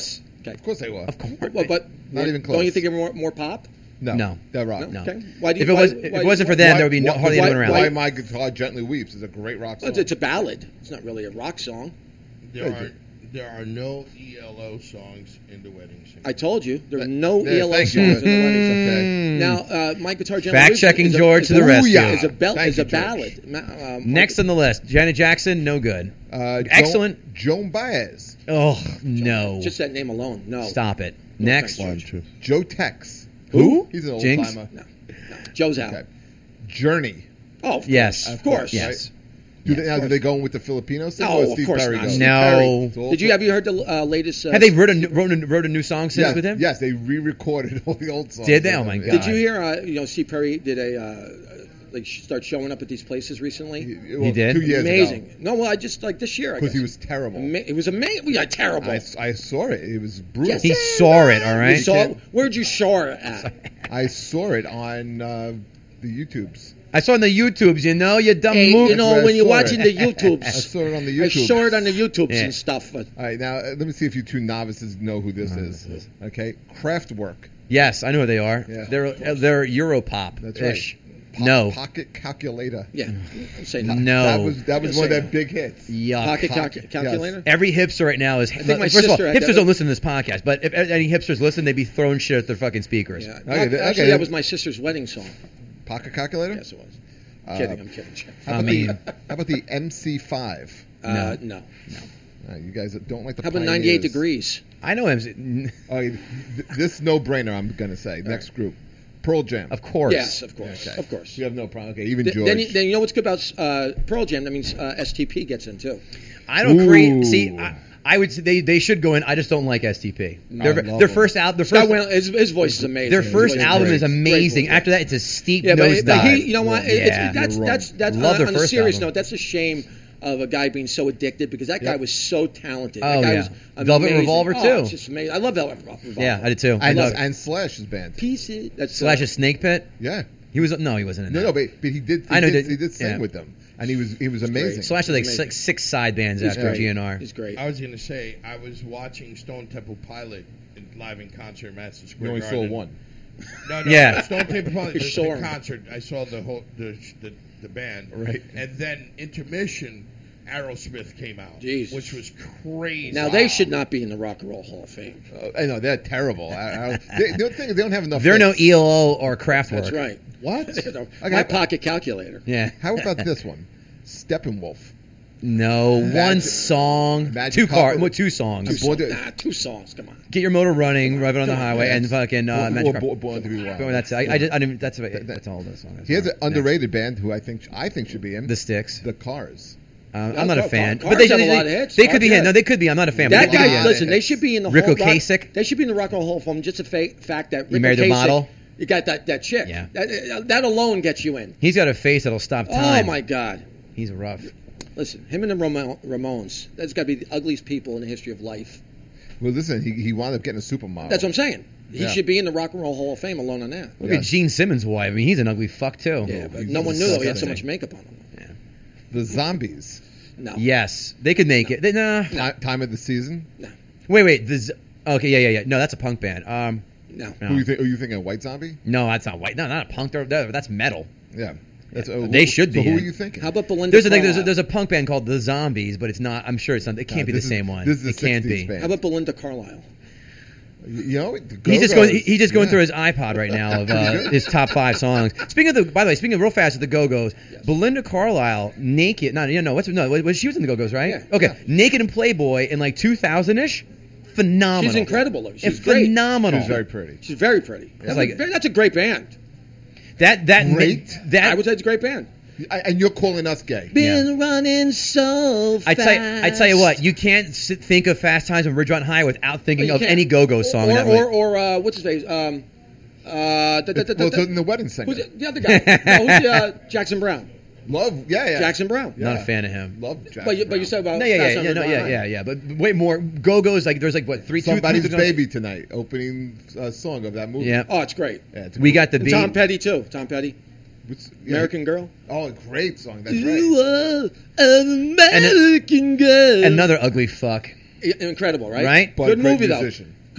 Okay. Of course they were. Of course. Well, but Not even Don't you close. think they're more more pop? No, No. they're rock. No. No. Okay. Why do you, If it why- was, why- if it wasn't for them, Why- there would be no, why- hardly why- anyone around. Why My Guitar Gently Weeps is a great rock song. Well, it's, it's a ballad. It's not really a rock song. There are there are no E L O songs in the wedding singer. I told you there are no There, E L O thank songs you. in the wedding. Okay. Mm. Now, uh, My Guitar Gently Fact Weeps checking is a- George is to the a- rescue. Is a bell Thank is you, a George. ballad. Ma- um, Next on the list, Janet Jackson, no good. Uh, Excellent. Joan, Joan Baez. Oh, no. Just that name alone. No. Stop it. No Next. offense, One, two. Joe Tex. Who? He's an old Jinx? timer. No. No. Joe's out. Okay. Journey. Oh, of Yes. course. Of course. Yes. Do Yeah, they, of now, do course. they go in with the Filipino thing? No, or of Steve course Perry not. goes? Steve No. Perry. It's all Did you for- have you heard the uh, latest? Uh, Have they wrote a, wrote, a, wrote a new song since Yes, with him? yes, they re-recorded all the old songs. Did they? with Oh, my him. God. Did you hear? Uh, you know, Steve Perry did a uh, like start showing up at these places recently. He, well, did? Two years Amazing. ago. No, well, I just like this year. I Because guess. he was terrible. Ama- it was amazing. Yeah, terrible. I, I saw it. It was brutal. Yes. He saw it, all You right? saw it? Where'd you saw it at? I saw it on uh, the YouTubes. I saw it on the YouTubes, you know, you dumb Hey, mook. you know, where I when you're saw watching it. the YouTubes. I saw it on the I YouTube. saw it on the YouTubes Yeah. and stuff. But All right, now uh, let me see if you two novices know who this is. Okay, Kraftwerk. Yes, I know who they are. Yeah. They're uh, they're Europop. That's right. ish. Po- No. Pocket Calculator. yeah, say No. no. That was that was Say one of no. their big hits. Yuck. Pocket cal- Pocket, calculator. Every hipster right now is. think my first of all, sister had hipsters that- don't listen to this podcast, but if any hipsters listen, they'd be throwing shit at their fucking speakers. Yeah. Okay, Actually, okay. that was my sister's wedding song. Pocket Calculator. Yes, it was. Uh, kidding, I'm kidding. How I about, mean- the, how about the M C five? Uh, no. Uh, you guys don't like the. How about Pioneers. ninety-eight degrees? I know him. All right, th- this no-brainer. I'm gonna say next group, Pearl Jam. Of course. Yes, of course, Okay. of course. You have no problem. Okay, even Th- George. Then, you, then you know what's good about uh, Pearl Jam? That means uh, S T P gets in too. I don't Ooh. create. See, I, I would say they, they should go in. I just don't like S T P. Their, I love their them. first album. Their Scott first. Weiland, his, his voice is amazing. Their His first voice album great. is amazing. Great voice. After that, it's a steep Yeah, but, nosedive. but he, you know what? It- Yeah. it's, that's You're that's wrong. that's Love on, their on a first serious album. note. That's a shame of a guy being so addicted because that guy Yep. was so talented. Oh, that guy yeah. was Velvet amazing. Revolver, Oh, too. it's just amazing. I love Velvet Revolver. Yeah, I did too. I and, love it. and Slash's band. Pieces. That's Slash uh, a Snake Pit. Yeah. He was no, he wasn't in No, that. no, but, but he did. He I know did, that- he did sing yeah. with them, and he was he was great. amazing. Slash had like Amazing. six, six side bands He's after great. G N R. He's great. I was gonna say I was watching Stone Temple Pilot in, live in concert at Madison You Square only saw Garden. one. No, no, Yeah. Stone Temple Pilot. You There's saw the him. concert. I saw the whole the the, the band. Right. And then intermission, Aerosmith came out, Jeez. which was crazy. Now they should not be in the Rock and Roll Hall of Fame. Uh, I know they're terrible. I, I, they, the thing is, they don't have enough. There are no hits. E L O or Kraftwerk. That's right. What? My Okay. pocket calculator. Yeah. How about this one? Steppenwolf. No, one Magic- song, Magic two car, Carpet. well, two songs. Two Born to- Nah, two songs. Come on. Get your motor running, rev it on the Come on, highway, man. and fucking uh, Or- Magic or Car- Bo- Born to Be Wild. Well, that's I, I, just, I didn't, that's that's all the song. is. Here's an Next. underrated band who I think I think should be in. The Sticks. The Cars. Um, Yeah, I'm not a Car- fan, Cars but they, have a they, lot of hits. they could Cars, be yeah. in. No, they could be. I'm not a fan. That but they could be guy, in. listen, they should be in the Rick whole rock- Ocasek? They should be in the Rock and Roll Hall of Fame. Just the fa- fact that You Rick married the Ocasek- model? You got that that chick. Yeah. That, that alone gets you in. He's got a face that'll stop time. Oh my God. He's rough. Listen, him and the Ramo- Ramones. That's got to be the ugliest people in the history of life. Well, listen, he, he wound up getting a supermodel. That's what I'm saying. He Yeah. should be in the Rock and Roll Hall of Fame alone on that. Look Yeah. at Gene Simmons' wife. I mean, he's an ugly fuck too. Yeah, but he's no one knew though he had so disgusting. much makeup on him. The Zombies. No. Yes, they could make it. They, nah. Ti- Time of the season. Wait, wait. The Z- okay, yeah, yeah, yeah. No, that's a punk band. Um, No. no, Who you think? Are you thinking White Zombie? no, that's not white. No, not a punk. They're, they're- that's metal. Yeah. That's, uh, They who- should be So who in. are you thinking? How about Belinda There's a, like, there's, a, Carlisle? there's a punk band called The Zombies, but it's not. I'm sure it's not. It can't No, be the this is- same one. this is the it can't sixties be. band. How about Belinda Carlisle? You know, the He's just Go-Go's. going. he- He's just going Yeah. through his iPod right now of uh, his top five songs. Speaking of the, by the way, speaking of real fast of the Go Go's, Belinda Carlisle, naked. Not you know what's no. Was she was in the Go Go's, right? Yeah. Okay, Yeah. naked and Playboy in like two thousand ish. Phenomenal. She's incredible. though. She's It's great. phenomenal. She's very pretty. She's very pretty. That's, like- a, that's a great band. That that Great. that I would say it's a great band. I- And you're calling us gay. Been running so I fast. tell you, I tell you what, you can't sit, think of Fast Times on Ridgemont High without thinking You of can't. any Go-Go song. Or that or, would- or uh, what's his face? Um, uh, da, da, da, da, Well, it's da. in the wedding singer. Who's the, the other guy? No, who's the, uh, Jackson Brown. Love, yeah, yeah. Jackson Brown. Yeah. Not a fan of him. Love Jackson But you, but you Brown. said about No, yeah, Fast yeah, Times yeah, at no, Ridgemont yeah, High. yeah, yeah. But way more Go-Go's like there's like what three two- Somebody's two- Baby tonight, opening uh, song of that movie. Yeah. Oh, it's great. Yeah, it's We great. got the And beat. Tom Petty too. Tom Petty. What's- yeah. American Girl. Oh, great song. That's You right. are an American girl. Another ugly fuck. I- Incredible, right? Right? But Good great movie though. musician. Good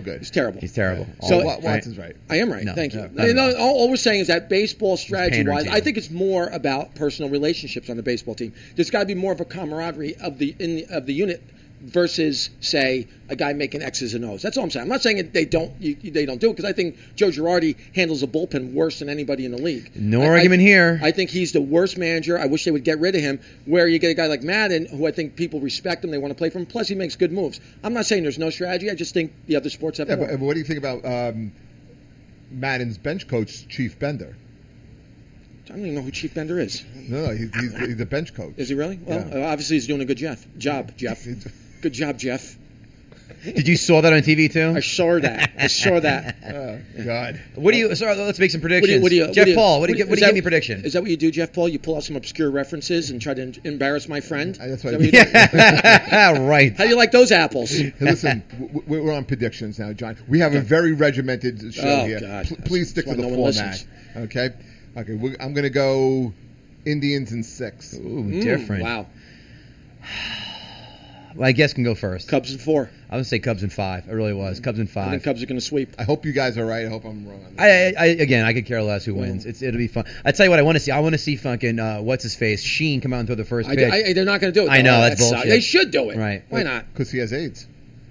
good. It's terrible. He's terrible. So- All- Wa- Watson's right. I am right. No, Thank you. no, not at No, all. all, all we're saying is that baseball strategy pandering wise, to I you. think it's more about personal relationships on the baseball team. There's got to be more of a camaraderie of the in the, of the unit versus, say, a guy making X's and O's. That's all I'm saying. I'm not saying that they don't you, they don't do it, because I think Joe Girardi handles a bullpen worse than anybody in the league. No I, argument I, here. I think he's the worst manager. I wish they would get rid of him. Where you get a guy like Madden, who I think people respect him, they want to play for him. Plus, he makes good moves. I'm not saying there's no strategy. I just think the other sports have Yeah, more. but what do you think about um, Madden's bench coach, Chief Bender? I don't even know who Chief Bender is. No, no, he's, he's, he's a bench coach. Is he really? Well, Yeah. uh, obviously he's doing a good Jeff. job, Jeff. Good job, Jeff. Did you saw that on T V too? I saw that. I saw that. Oh, God. What do you? Sorry, let's make some What do predictions. you, what do you, Jeff what do you, Paul, what do you, is what do you that- give me a prediction? Is that what you do, Jeff Paul? You pull out some obscure references and try to em- embarrass my friend? Uh, that's Is what that I what you do? Right. How do you like those apples? Hey, listen, w- w- we're on predictions now, John. We have a very regimented show Oh, here. God. P- please stick to That's the why no one format. listens. Okay? Okay, we I'm going to go Indians in six. Ooh, Mm, different. Wow. Well, I guess can go first. Cubs in four. I would say Cubs in five. It really was Cubs in I think five. Cubs are going to sweep. I hope you guys are right. I hope I'm wrong on this. I, I, I again, I could care less who wins. It's it'll be fun. I tell you what, I want to see. I want to see fucking uh, what's his face Sheen come out and throw the first I, pitch. I, they're not going to do it. I though. know, that's sucks. bullshit. They should do it. Right. Why not? Because he has AIDS.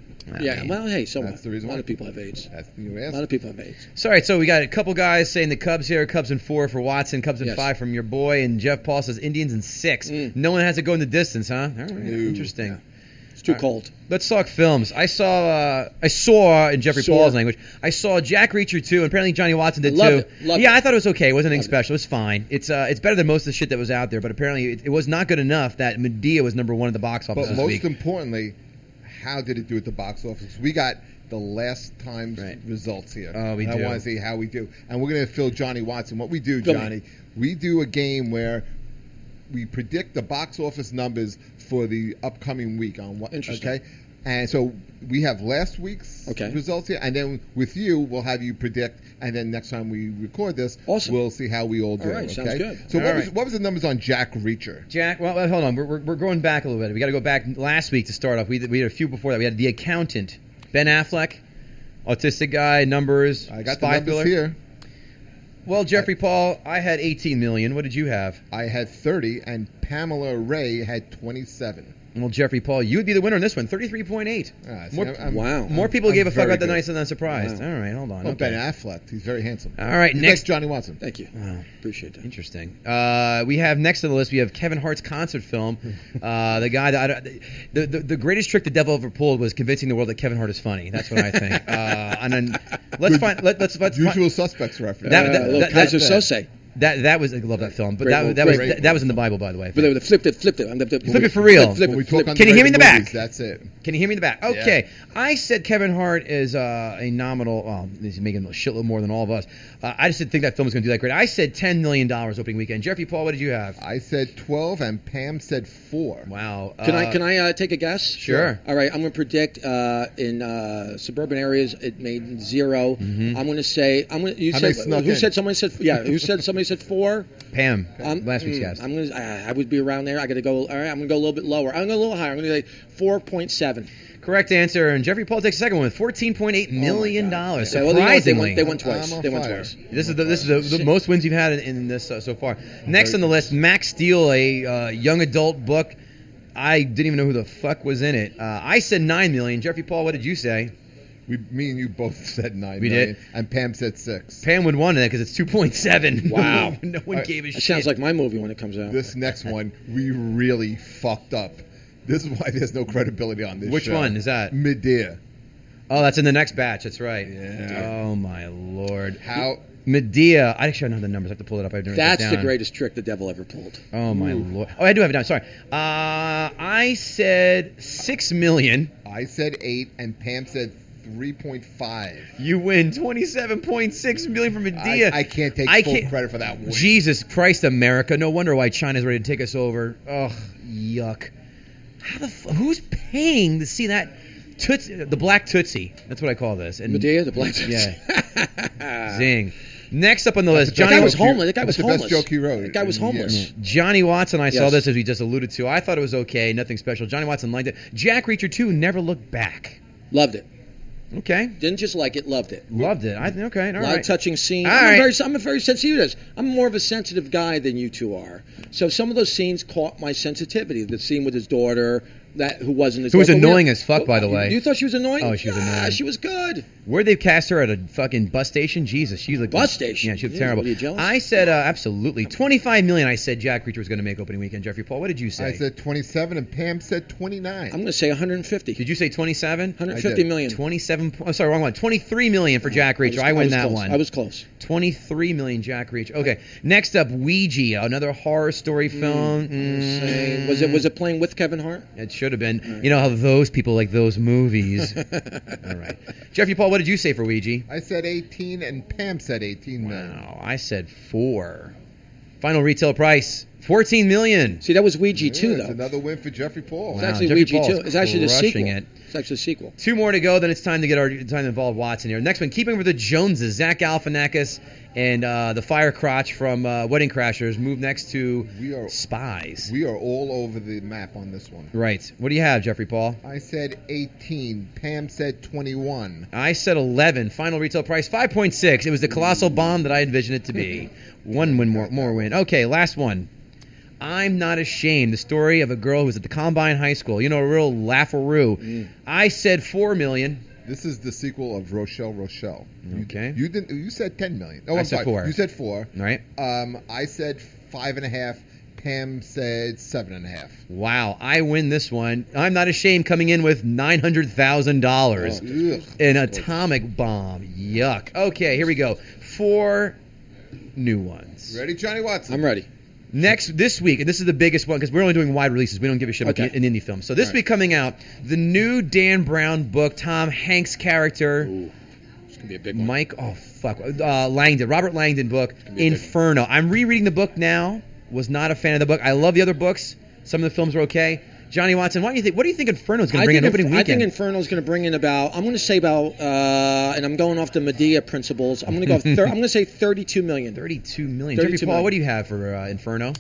I Yeah. mean, Well, hey, so That's what? the reason A lot why. of people have AIDS. That's you A asked. lot of people have AIDS. Sorry, so we got a couple guys saying the Cubs here, Cubs in four for Watson, Cubs in Yes. five from your boy, and Jeff Paul says Indians in six. Mm. No one has to go in the distance, huh? All right, No. interesting. Yeah. It's too All right. cold. Let's talk films. I saw, uh, I saw in Jeffrey Saw. Paul's language, I saw Jack Reacher two, and apparently Johnny Watson did Loved too. it. Loved yeah, it. I thought it was okay. It wasn't anything Loved it. special. It was fine. It's uh, it's better than most of the shit that was out there, but apparently it, it was not good enough that Medea was number one at the box office But this most week. importantly, how did it do at the box office? We got the last time's Right. results here. Oh, we and do. I want to see how we do. And we're going to fill Johnny Watson. What we do, Go Johnny, we do a game where we predict the box office numbers for the upcoming week on what. Interesting. Okay. And so we have last week's Okay. results here, and then with you, we'll have you predict, and then next time we record this, Awesome. we'll see how we all do. All right, okay? sounds good. So All what was right. what was the numbers on Jack Reacher? Jack, well, well, hold on. We're, we're, we're going back a little bit. We got to go back last week to start off. We, we had a few before that. We had The Accountant, Ben Affleck, autistic guy, numbers, I got spy the numbers thriller. here. Well, Jeffrey Paul, I had eighteen million. What did you have? I had thirty, and Pamela Ray had twenty-seven. Well, Jeffrey Paul, you would be the winner on this one, thirty-three point eight. Ah, see, More, I'm- I'm- Wow. more I'm- people I'm gave a fuck very about the good. night, so I'm surprised. Wow. All right, hold on. Oh, okay. Ben Affleck. He's very handsome. All right, He's next. like Johnny Watson. Thank you. Wow. Appreciate that. Interesting. Uh, we have next on the list. We have Kevin Hart's concert film. Uh, the guy that I, the, the the greatest trick the devil ever pulled was convincing the world that Kevin Hart is funny. That's what I think. Uh, and then let's Good- find let, let's let's Usual find, Suspects reference. That- Uh, that- a little that- Kaiser that- Sose. that that was I love that film, but Great that movie. that was Great that, that was in the Bible, by the way. But they flipped it, flipped it. I'm the, the, Flip it for real. Flip When we it, talk flip on it. Can you hear me in the movies, back? That's it. Can you hear me in the back? Okay. I said Kevin Hart is uh, a nominal. Well, he's making a shitload more than all of us. Uh, I just didn't think that film was going to do that great. I said ten million dollars opening weekend. Jeffrey Paul, what did you have? I said twelve, and Pam said four. Wow. Can uh, I can I uh, take a guess? Sure. All right, I'm going to predict uh, in uh, suburban areas it made zero. Mhm. I'm going to say I'm going. You How said many snuck who in? said somebody said yeah? Who said somebody said four? Pam, Um, last week's mm, guest. I'm gonna. I, I would be around there. I got to go. All right, I'm gonna go a little bit lower. I'm gonna go a little higher. I'm gonna say four point seven. Correct answer. And Jeffrey Paul takes the second one with fourteen point eight million dollars. Yeah, well, they won- they Surprisingly. won, they won twice. I'm on They won fire. twice. This is the this is the, the most wins you've had in, in this uh, so far. Next on the list, Max Steel, a uh, young adult book. I didn't even know who the fuck was in it. Uh, I said nine million. Jeffrey Paul, what did you say? We, me and you both said nine We million, did? and Pam said six. Pam would want it because it's two point seven. Wow. no one All right, gave a That shit. sounds like my movie when it comes out. This next one, we really fucked up. This is why there's no credibility on this Which show. one is that? Medea. Oh, that's in the next batch. That's right. Yeah. Oh my lord. How? Medea. I actually don't have the numbers. I have to pull it up. I didn't write That's that the down. greatest trick the devil ever pulled. Oh my lord. Oh, I do have it down. Sorry. Uh, I said six million. I said eight, and Pam said three point five. You win twenty-seven point six million from Medea. I, I can't take I full can't- credit for that one. Jesus Christ, America! No wonder why China's ready to take us over. Ugh, yuck. How the f- who's paying to see that tootsie, the black tootsie? That's what I call this. And Medea, the black. Yeah. Zing. Next up on the list, the Johnny. That guy joke was he- homeless. That guy was that's the best homeless. joke he wrote. That guy was in homeless. years. Johnny Watson, I saw Yes. this as we just alluded to. I thought it was okay, nothing special. Johnny Watson liked it. Jack Reacher two, never looked back. Loved it. Okay. Didn't just like it, loved it. Loved it. I okay. All A lot right. of touching scenes. All I'm, right. a very, I'm a very sensitive. I'm more of a sensitive guy than you two are. So some of those scenes caught my sensitivity. The scene with his daughter, that who wasn't his Who was daughter. annoying as fuck, by the You- way. You thought she was annoying? Oh, she was Nah, annoying. She was good. Where'd they cast her at a fucking bus station? Jesus, she looked Bus station? Yeah, she looked Yeah, terrible. what, are you jealous? I said uh, absolutely twenty-five million. I said Jack Reacher was going to make opening weekend. Jeffrey Paul, what did you say? I said twenty-seven, and Pam said twenty-nine. I'm going to say one hundred fifty. Did you say twenty-seven? one hundred I fifty did. million. twenty-seven. Oh, sorry, wrong one. twenty-three million for Jack Reacher. I, was- win was that close. one. I was close. twenty-three million Jack Reacher. Okay. Next up, Ouija, another horror story film. Mm, Saying- Was it was it playing with Kevin Hart? It should have been. You know how those people like those movies. All right. Jeffrey Paul, what did you say for Ouija? I said eighteen, and Pam said eighteen million. Wow, I said four. Final retail price, fourteen million. See, that was Ouija Yeah, too, it's though. another win for Jeffrey Paul. It's Wow, actually Jeffrey Ouija Paul's too. It's actually the crushing sequel. it. It's actually the sequel. Two more to go, then it's time to get our time to involve Watson here. Next one, keeping with the Joneses, Zach Galifianakis and uh, the Fire Crotch from uh, Wedding Crashers move next to We are Spies. we are all over the map on this one. Right. What do you have, Jeffrey Paul? I said eighteen. Pam said twenty-one. I said eleven. Final retail price five point six. It was the colossal bomb that I envisioned it to be. One win more more win. Okay, last one. I'm Not Ashamed, the story of a girl who was at the Combine High School. You know, a real laugharoo. Mm. I said four million. This is the sequel of Rochelle Rochelle. You- Okay. You didn't. You said ten million. Oh, I I'm said sorry. four. You said four. Right? Um, I said five and a half. Pam said seven and a half. Wow, I win this one. I'm Not Ashamed coming in with nine hundred thousand dollars. Ugh. An atomic bomb. Yuck. Okay, here we go. Four new ones. Ready, Johnny Watson? I'm ready. Next, this week, and this is the biggest one because we're only doing wide releases. We don't give a shit about Okay. the, an indie film. So this All right. week coming out, the new Dan Brown book, Tom Hanks character, Ooh, it's gonna be a big one. Mike, oh fuck, uh, Langdon, Robert Langdon book, gonna be a big Inferno. I'm rereading the book now. Was not a fan of the book. I love the other books. Some of the films are okay. Johnny Watson, what do you think? What do you think Inferno is going I to bring in think, opening Inf- I weekend? think Inferno is going to bring in about. I'm going to say about, uh, and I'm going off the Medea principles. I'm going to go. Thir- I'm going to say thirty-two million. thirty-two million. thirty-two Jeffrey Paul, million. what do you have for uh, Inferno?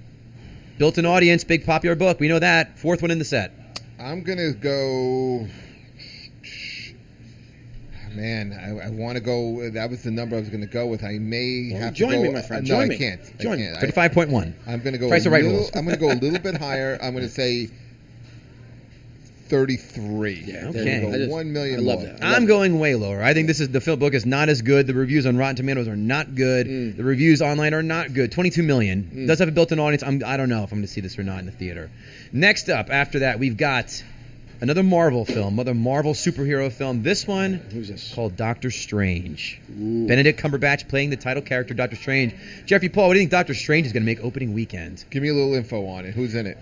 Built-in audience, big popular book. We know that. Fourth one in the set. I'm gonna go. Man, I, I want to go. That was the number I was going to go with. I may Well, have join to go. me, my friend. Uh, no, Join I me. can't. Join I me. can't. I, thirty-five point one. I'm going to go. Price a of Right little, rules. I'm going to go a little bit higher. I'm going to say thirty-three. Yeah, I'm there gonna you go go. I just- one million I love more. that. I love I'm it. going way lower. I think this is the film book is not as good. The reviews on Rotten Tomatoes are not good. Mm. The reviews online are not good. twenty-two million. Mm. Does have a built-in audience. I'm, I don't know if I'm going to see this or not in the theater. Next up, after that, we've got another Marvel film, another Marvel superhero film. This one Who's this? called Doctor Strange. Ooh. Benedict Cumberbatch playing the title character Doctor Strange. Jeffrey Paul, what do you think Doctor Strange is going to make opening weekend? Give me a little info on it. Who's in it?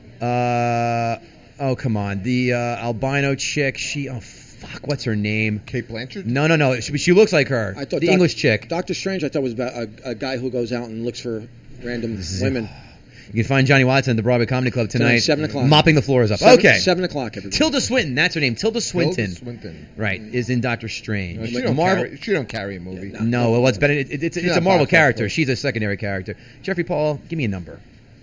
Uh, oh come on, the uh, albino chick. She oh fuck, what's her name? Kate Blanchard. No, no, no. She, she looks like her. I thought the Doc- English chick. Doctor Strange, I thought was about a, a guy who goes out and looks for random Z- women. You can find Johnny Watson at the Broadway Comedy Club tonight. Tonight, seven o'clock. Mopping the floors up. Seven, okay. Seven o'clock, everybody. Tilda Swinton, that's her name. Tilda Swinton. Tilda Swinton. Right, is in Doctor Strange. No, she, Like don't Marvel. carry, she don't carry a movie. Yeah, No, well, it's better. It, it, it's She's it's not a Marvel box character. office. She's a secondary character. Jeffrey Paul, give me a number.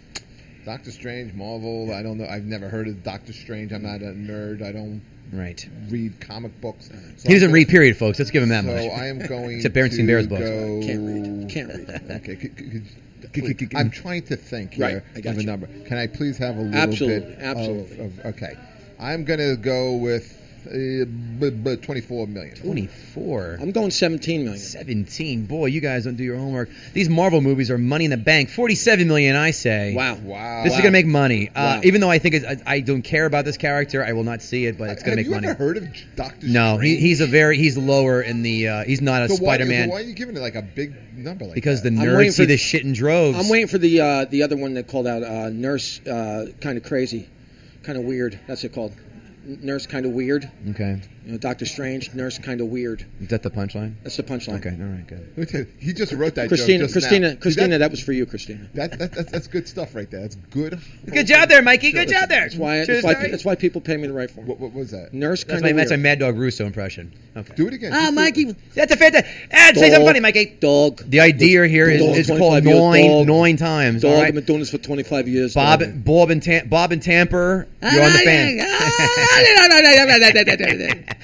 Doctor Strange, Marvel. I don't know. I've never heard of Doctor Strange. I'm not a nerd. I don't Right. read comic books. So He doesn't I'm read, gonna- period, folks. Let's give him that So much. I am going Except Berenstain to Bears books. go. Can't read. Can't read. Okay. c- c- C- c- c- I'm trying to think Right, here I got of a you. number. Can I please have a little Absolutely, bit absolutely. Of, of okay? I'm gonna go with uh, b- b- twenty-four million. twenty-four. I'm going seventeen million. seventeen. Boy, you guys don't do your homework. These Marvel movies are money in the bank. forty-seven million, I say. Wow. Wow. This Wow. is gonna make money. Uh, Wow. Even though I think it's, I, I don't care about this character, I will not see it, but it's gonna have make you money. ever heard of Doctor No, he, Strange? he's a very he's lower in the. Uh, he's not a So why, Spider-Man so why are you giving it like a big number like because the that? I'm nerds waiting see for- this shit in droves. I'm waiting for the uh, the other one that called out uh, Nurse, uh, kind of crazy, kind of weird. That's it called. N- Nurse, kind of weird. Okay, You know, Doctor Strange, Nurse, kind of weird. is that the punchline? That's the punchline. Okay, all right, good. He just wrote that Christina, joke just Christina, now. See, Christina, that, that was for you, Christina. that, that, that's, that's good stuff right there. That's good. Good job there, Mikey. Good job there. That's why. True That's why, story. that's why people pay me to write for them. What, what was that? Nurse, That's kind my of that's my weird. Mad Dog Russo impression. Okay. Do it again. Ah, Just do Mikey, it. that's a fantastic. And say something Dog. funny, Mikey. Dog. The idea here is, Dog, is called twenty-five years, nine dog. nine times. Dog, all I've right? been doing this for twenty-five years. Bob, dog. Bob and Tam- Bob and Tamper, you're on the fan.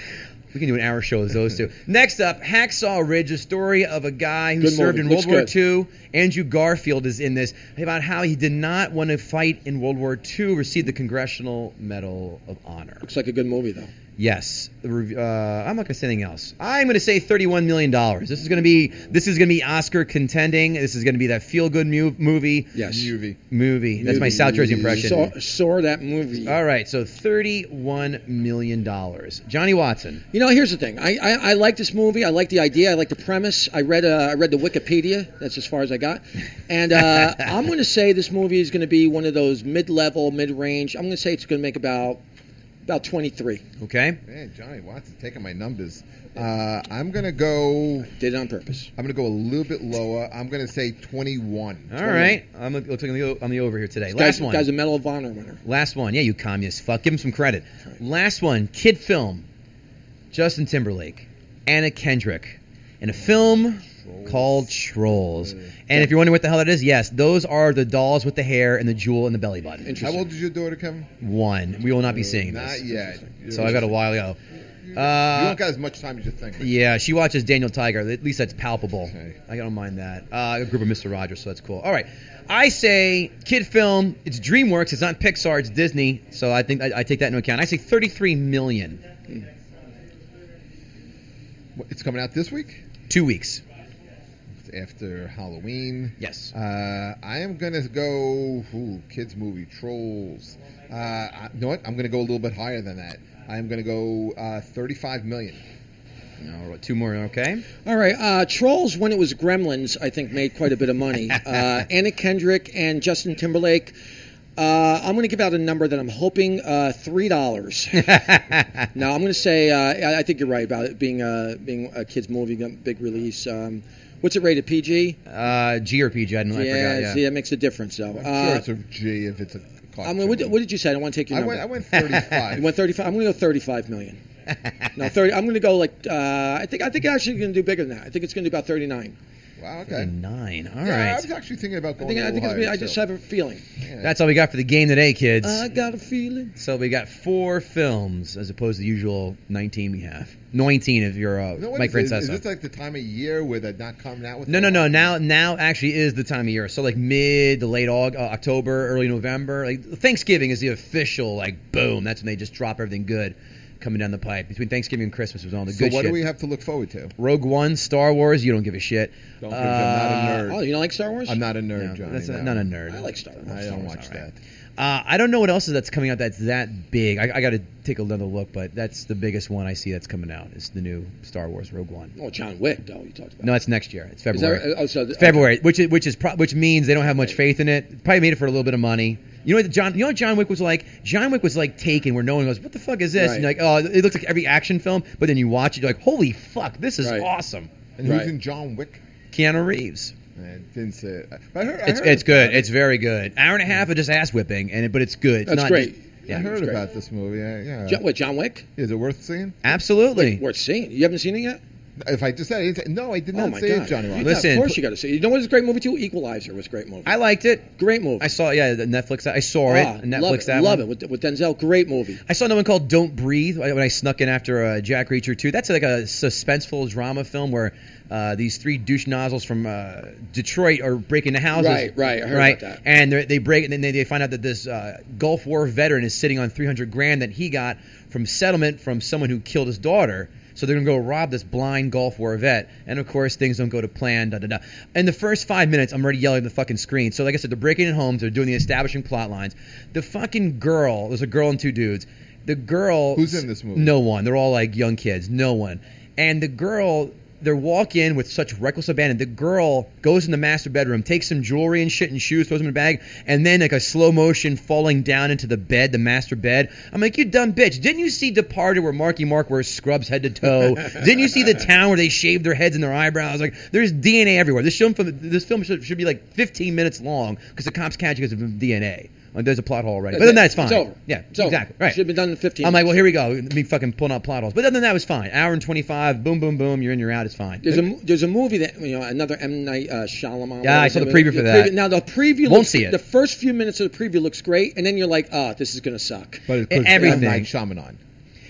We can do an hour show as those two. Next up, Hacksaw Ridge, a story of a guy who Good served movie. in Looks World War good. Two. Andrew Garfield is in this, about how he did not want to fight in World War Two, received the Congressional Medal of Honor. Looks like a good movie, though. Yes. The rev- uh, I'm not going to say anything else. I'm going to say thirty-one million dollars. This is going to be this is going to be Oscar contending. This is going to be that feel-good mu- movie. Yes. Movie. Movie. That's my South Jersey impression. Saw, saw that movie. All right, so thirty-one million dollars. Johnny Watson. You know, here's the thing. I, I, I like this movie. I like the idea. I like the premise. I read uh, I read the Wikipedia. That's as far as I got. And uh, I'm going to say this movie is going to be one of those mid-level, mid-range. I'm going to say it's going to make about about twenty-three. Okay. Man, Johnny Watson's taking my numbers. Uh, I'm gonna go. Did it on purpose. I'm gonna go a little bit lower. I'm gonna say twenty-one. All right. I'm going to take on the, on the over here today. This Last guy's, one. guy's a Medal of Honor winner. Last one. Yeah, you communist fuck. Give him some credit. Last one. Kid film. Justin Timberlake. Anna Kendrick. In a film called Trolls. And if you're wondering what the hell that is, yes, those are the dolls with the hair and the jewel and the belly button. How Interesting. old is your daughter, Kevin? One. We will not be seeing Not this. yet. So I got a while ago. You Uh, don't got as much time as you think. yeah, she watches Daniel Tiger. At least that's palpable. Okay. I don't mind that. Uh, a group of Mister Rogers, so that's cool. All right. I say kid film. It's DreamWorks. It's not Pixar. It's Disney. So I think I, I take that into account. I say thirty-three million. What, it's coming out this week? Two weeks. It's after Halloween. Yes. Uh, I am gonna go. Ooh, kids movie, Trolls. Uh, I, you know what? I'm gonna go a little bit higher than that. I am gonna go uh, thirty-five million. All right, two more. Okay. All right. Uh, Trolls, when it was Gremlins, I think made quite a bit of money. Uh, Anna Kendrick and Justin Timberlake. Uh, I'm going to give out a number that I'm hoping uh, three dollars. No, I'm going to say uh, I, I think you're right about it being a being a kids movie, big release. Um, what's it rated? P G? Uh, G or P G? I don't know. I Yeah, forgot. Yeah. see, that makes a difference though. I'm Uh, sure it's a G if it's a cartoon. I mean, what, did- what did you say? I don't want to take your I number. went. I went thirty-five. You went thirty-five. I'm going to go thirty-five million. No, thirty. I'm going to go like uh, I think I think actually going to do bigger than that. I think it's going to do about thirty-nine. Wow. Okay. Nine. All Yeah, I right. was actually thinking about I going think a I think little it's, higher, I just too. have a feeling. Yeah. That's all we got for the game today, kids. I got a feeling. So we got four films as opposed to the usual nineteen we have. nineteen if you're uh, You know what Mike is, is, Francesa. is this like the time of year where they're not coming out with? No, no, them? no. Now, now actually is the time of year. So like mid to late Aug- uh, October, early November. Like Thanksgiving is the official like boom. That's when they just drop everything good coming down the pipe. Between Thanksgiving and Christmas was all the So good what shit. do we have to look forward to? Rogue One, Star Wars. You don't give a shit. Don't give a- I'm not a nerd. Oh, you don't like Star Wars? I'm not a nerd, No, Johnny. that's no. not a nerd. I like Star Wars. I Star don't Wars, watch all right. that. Uh, I don't know what else is that's coming out that's that big. I, I got to take another look, but that's the biggest one I see that's coming out. Is the new Star Wars Rogue One. Oh, John Wick, though, you talked about. No, it's next year. It's Is February. that, oh, so, It's February, which is which is pro- which means they don't have much faith in it. Probably made it for a little bit of money. You know what John? You know what John Wick was like? John Wick was like Taken, where no one goes, "What the fuck is this?" Right. And you're like, "Oh, it looks like every action film." But then you watch it, you're like, "Holy fuck, this is Right. awesome!" And Right. who's in John Wick? Keanu Reeves. I didn't say it. But I heard, I It's heard it's good. about it. It's very good. Hour and a half of just ass whipping, and it, but it's good. It's That's not great. just- I yeah, heard it's great. about this movie. Yeah, yeah. John, what, John Wick? Is it worth seeing? absolutely. Worth seeing. You haven't seen it yet? If I just said, I didn't say, no, I did not Oh, my say God. it, Johnny. You- Rock. Listen, of course put- you got to see it. You know what is a great movie, too? Equalizer was a great movie. I liked it. Great movie. I saw yeah the Netflix. I saw it. Ah, Netflix love it. that Love one. it. With, with Denzel, great movie. I saw another one called Don't Breathe when I snuck in after uh, Jack Reacher two. That's like a suspenseful drama film where uh, these three douche nozzles from uh, Detroit are breaking the houses. Right, right. I heard right? about that. And they're- they break, and then they, they find out that this uh, Gulf War veteran is sitting on three hundred grand that he got from settlement from someone who killed his daughter. So they're going to go rob this blind Gulf War vet. And, of course, things don't go to plan, da, da, da. In the first five minutes, I'm already yelling at the fucking screen. So, like I said, they're breaking in homes. They're doing the establishing plot lines. The fucking girl, there's a girl and two dudes. The girl... Who's in this movie? No one. They're all, like, young kids. No one. And the girl... They walk in with such reckless abandon. The girl goes in the master bedroom, takes some jewelry and shit and shoes, throws them in a bag, and then like a slow motion falling down into the bed, the master bed. I'm like, you dumb bitch. Didn't you see Departed where Marky Mark wears scrubs head to toe? Didn't you see The Town where they shave their heads and their eyebrows? Like, there's D N A everywhere. This film, this film should, should be like fifteen minutes long because the cops catch you because of D N A. Like, there's a plot hole already. But other than that, it's fine. It's over. Yeah, It's over. exactly. Right. Should have been done in fifteen I'm like, well, minutes. here we go. Me fucking pulling out plot holes. But other than that, it was fine. Hour and twenty-five, boom, boom, boom. You're in, you're out. It's fine. There's a there's a movie that you know another M Night uh, Shyamalan. Yeah, I saw the preview for that. Now the preview Won't looks, see it. The first few minutes of the preview looks great, and then you're like, oh, this is gonna suck. But it's 'cause Everything. M. Night Shyamalan.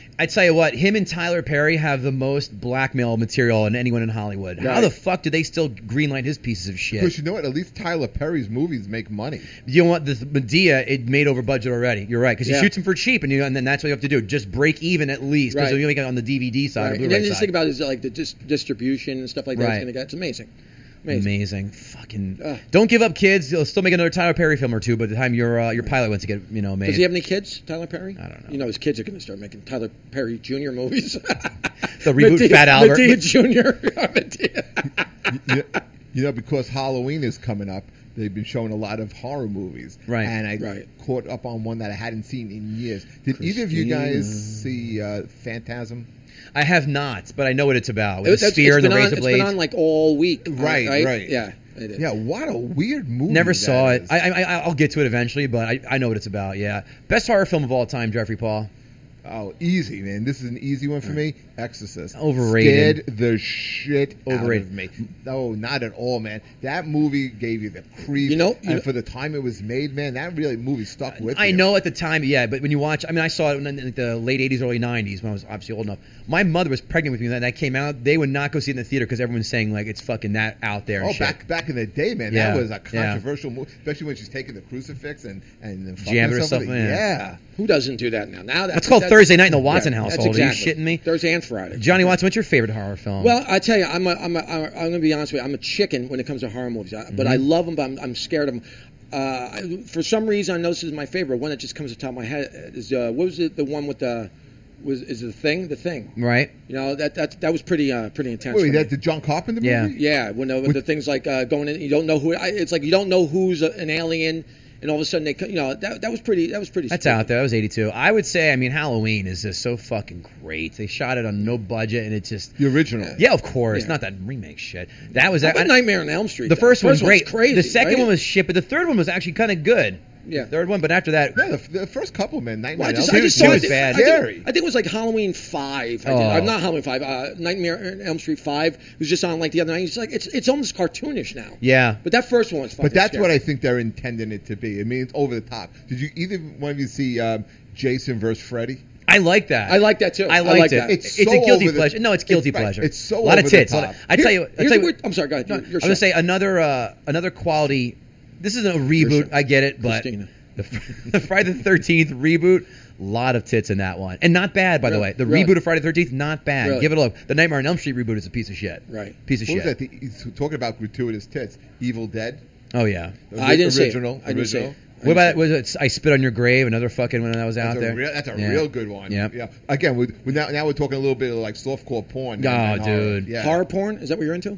I tell you what, him and Tyler Perry have the most blackmail material in anyone in Hollywood. How Right. the fuck do they still greenlight his pieces of shit? Because you know what? At least Tyler Perry's movies make money. You know what? This Medea, it made over budget already. You're right, because he Yeah. shoots them for cheap, and you and then that's what you have to do. Just break even at least, because Right. you make it on the D V D side Right. or And Blu-ray then just side. think about it, is like the dis- distribution and stuff like that. Right. It's gonna get, it's amazing. Amazing. Amazing. Fucking. Ugh. Don't give up, kids. You'll still make another Tyler Perry film or two by the time your uh, your pilot wants to get you know made. Does he have any kids, Tyler Perry? I don't know. You know his kids are going to start making Tyler Perry Junior movies. They'll reboot Medea- Fat Albert. Medea Junior you, know, you know, because Halloween is coming up, they've been showing a lot of horror movies. Right. And I Right. caught up on one that I hadn't seen in years. Did either of you guys see uh, Phantasm? I have not, but I know what it's about. It- With the that's- spear it's and the been on- razor It's blades. been on like all week. Right, right. Yeah. It is. Yeah, what a weird movie. Never that saw it. is. I, I, I- I'll get to it eventually, but I, I know what it's about. Yeah, best horror film of all time, Jeffrey Paul. Oh, easy, man. This is an easy one for me. Exorcist. Overrated. Scared the shit Overrated. out of me. No, not at all, man. That movie gave you the creep. You know- you and know- for the time it was made, man, that really movie stuck with I you. know at the time, yeah, but when you watch, I mean, I saw it in the- the late eighties, early nineties when I was obviously old enough. My mother was pregnant with me when that came out. They would not go see it in the theater because everyone's saying like it's fucking that out there. And Oh, shit. back back in the day, man, Yeah, that was a yeah. controversial movie, especially when she's taking the crucifix and and then fucking Jam it or herself with something, it. yeah. Yeah. Who doesn't do that now? Now that, That's called that's- Thursday night in the Watson yeah, that's household. Are you exactly. shitting me? Thursday and Friday. Johnny Watson, what's your favorite horror film? Well, I tell you, I'm a, I'm a, I'm going to be honest with you. I'm a chicken when it comes to horror movies, I, but I Mm-hmm. love them. But I'm, I'm scared of them. Uh, I- for some reason, I know this is my favorite. One that just comes to the top of my head is uh, what was it? The one with the was is it the thing? The thing. right? You know that that that was pretty uh, pretty intense. Wait, for me. that the John Carpenter Yeah. movie? Yeah, when the, when the things like uh, going in, you don't know who. I, it's like you don't know who's a, an alien, and all of a sudden they, co- you know, that that was pretty. That was pretty. That's spooky. out there. That was eighty-two. I would say, I mean, Halloween is just so fucking great. They shot it on no budget, and it just. The original. Yeah, of course. Yeah. Not that remake shit. That was How that. about Nightmare on Elm Street. The though? first one's great. crazy. The second right? one was shit, but the third one was actually kind of good. Yeah. Third one, but after that, Yeah, the, the first couple, man. Nightmare Well, I on just, Elm I just Street saw was it. bad. I think, Scary. I think it was like Halloween five. I Oh. did, uh, not Halloween five. Uh, Nightmare on Elm Street five. It was just on like the other night. It's like it's it's almost cartoonish now. yeah. But that first one was fucking But that's scary. what I think they're intending it to be. I mean, it's over the top. Did you either one of you see um, Jason versus Freddy? I like that. I like that too. I I liked like it. that. It's, It's a so guilty over the- pleasure. No, it's guilty it's right. pleasure. It's so a lot over of the tits. top. I tell you, I Here's tell a you. weird- I'm sorry. Go ahead. No, Your- I'm your gonna show. say another uh, another quality. This isn't a reboot. show. I get it, but Christina. the, the Friday the thirteenth reboot. A lot of tits in that one, and not bad, by the Really? way. The Really? reboot of Friday the thirteenth, not bad. Really? Give it a look. The Nightmare on Elm Street reboot is a piece of shit. Right. Piece of What shit. was that? The, he's talking about gratuitous tits. Evil Dead. Oh yeah. I didn't see it. original. I didn't see original. it. What about was it? I Spit on Your Grave, another fucking one that was out That's a, there. real, that's a Yeah. real good one. Yep. Yeah. Again, we, we now, now we're talking a little bit of like softcore porn. Oh, and horror. dude. Yeah. Horror porn? Is that what you're into?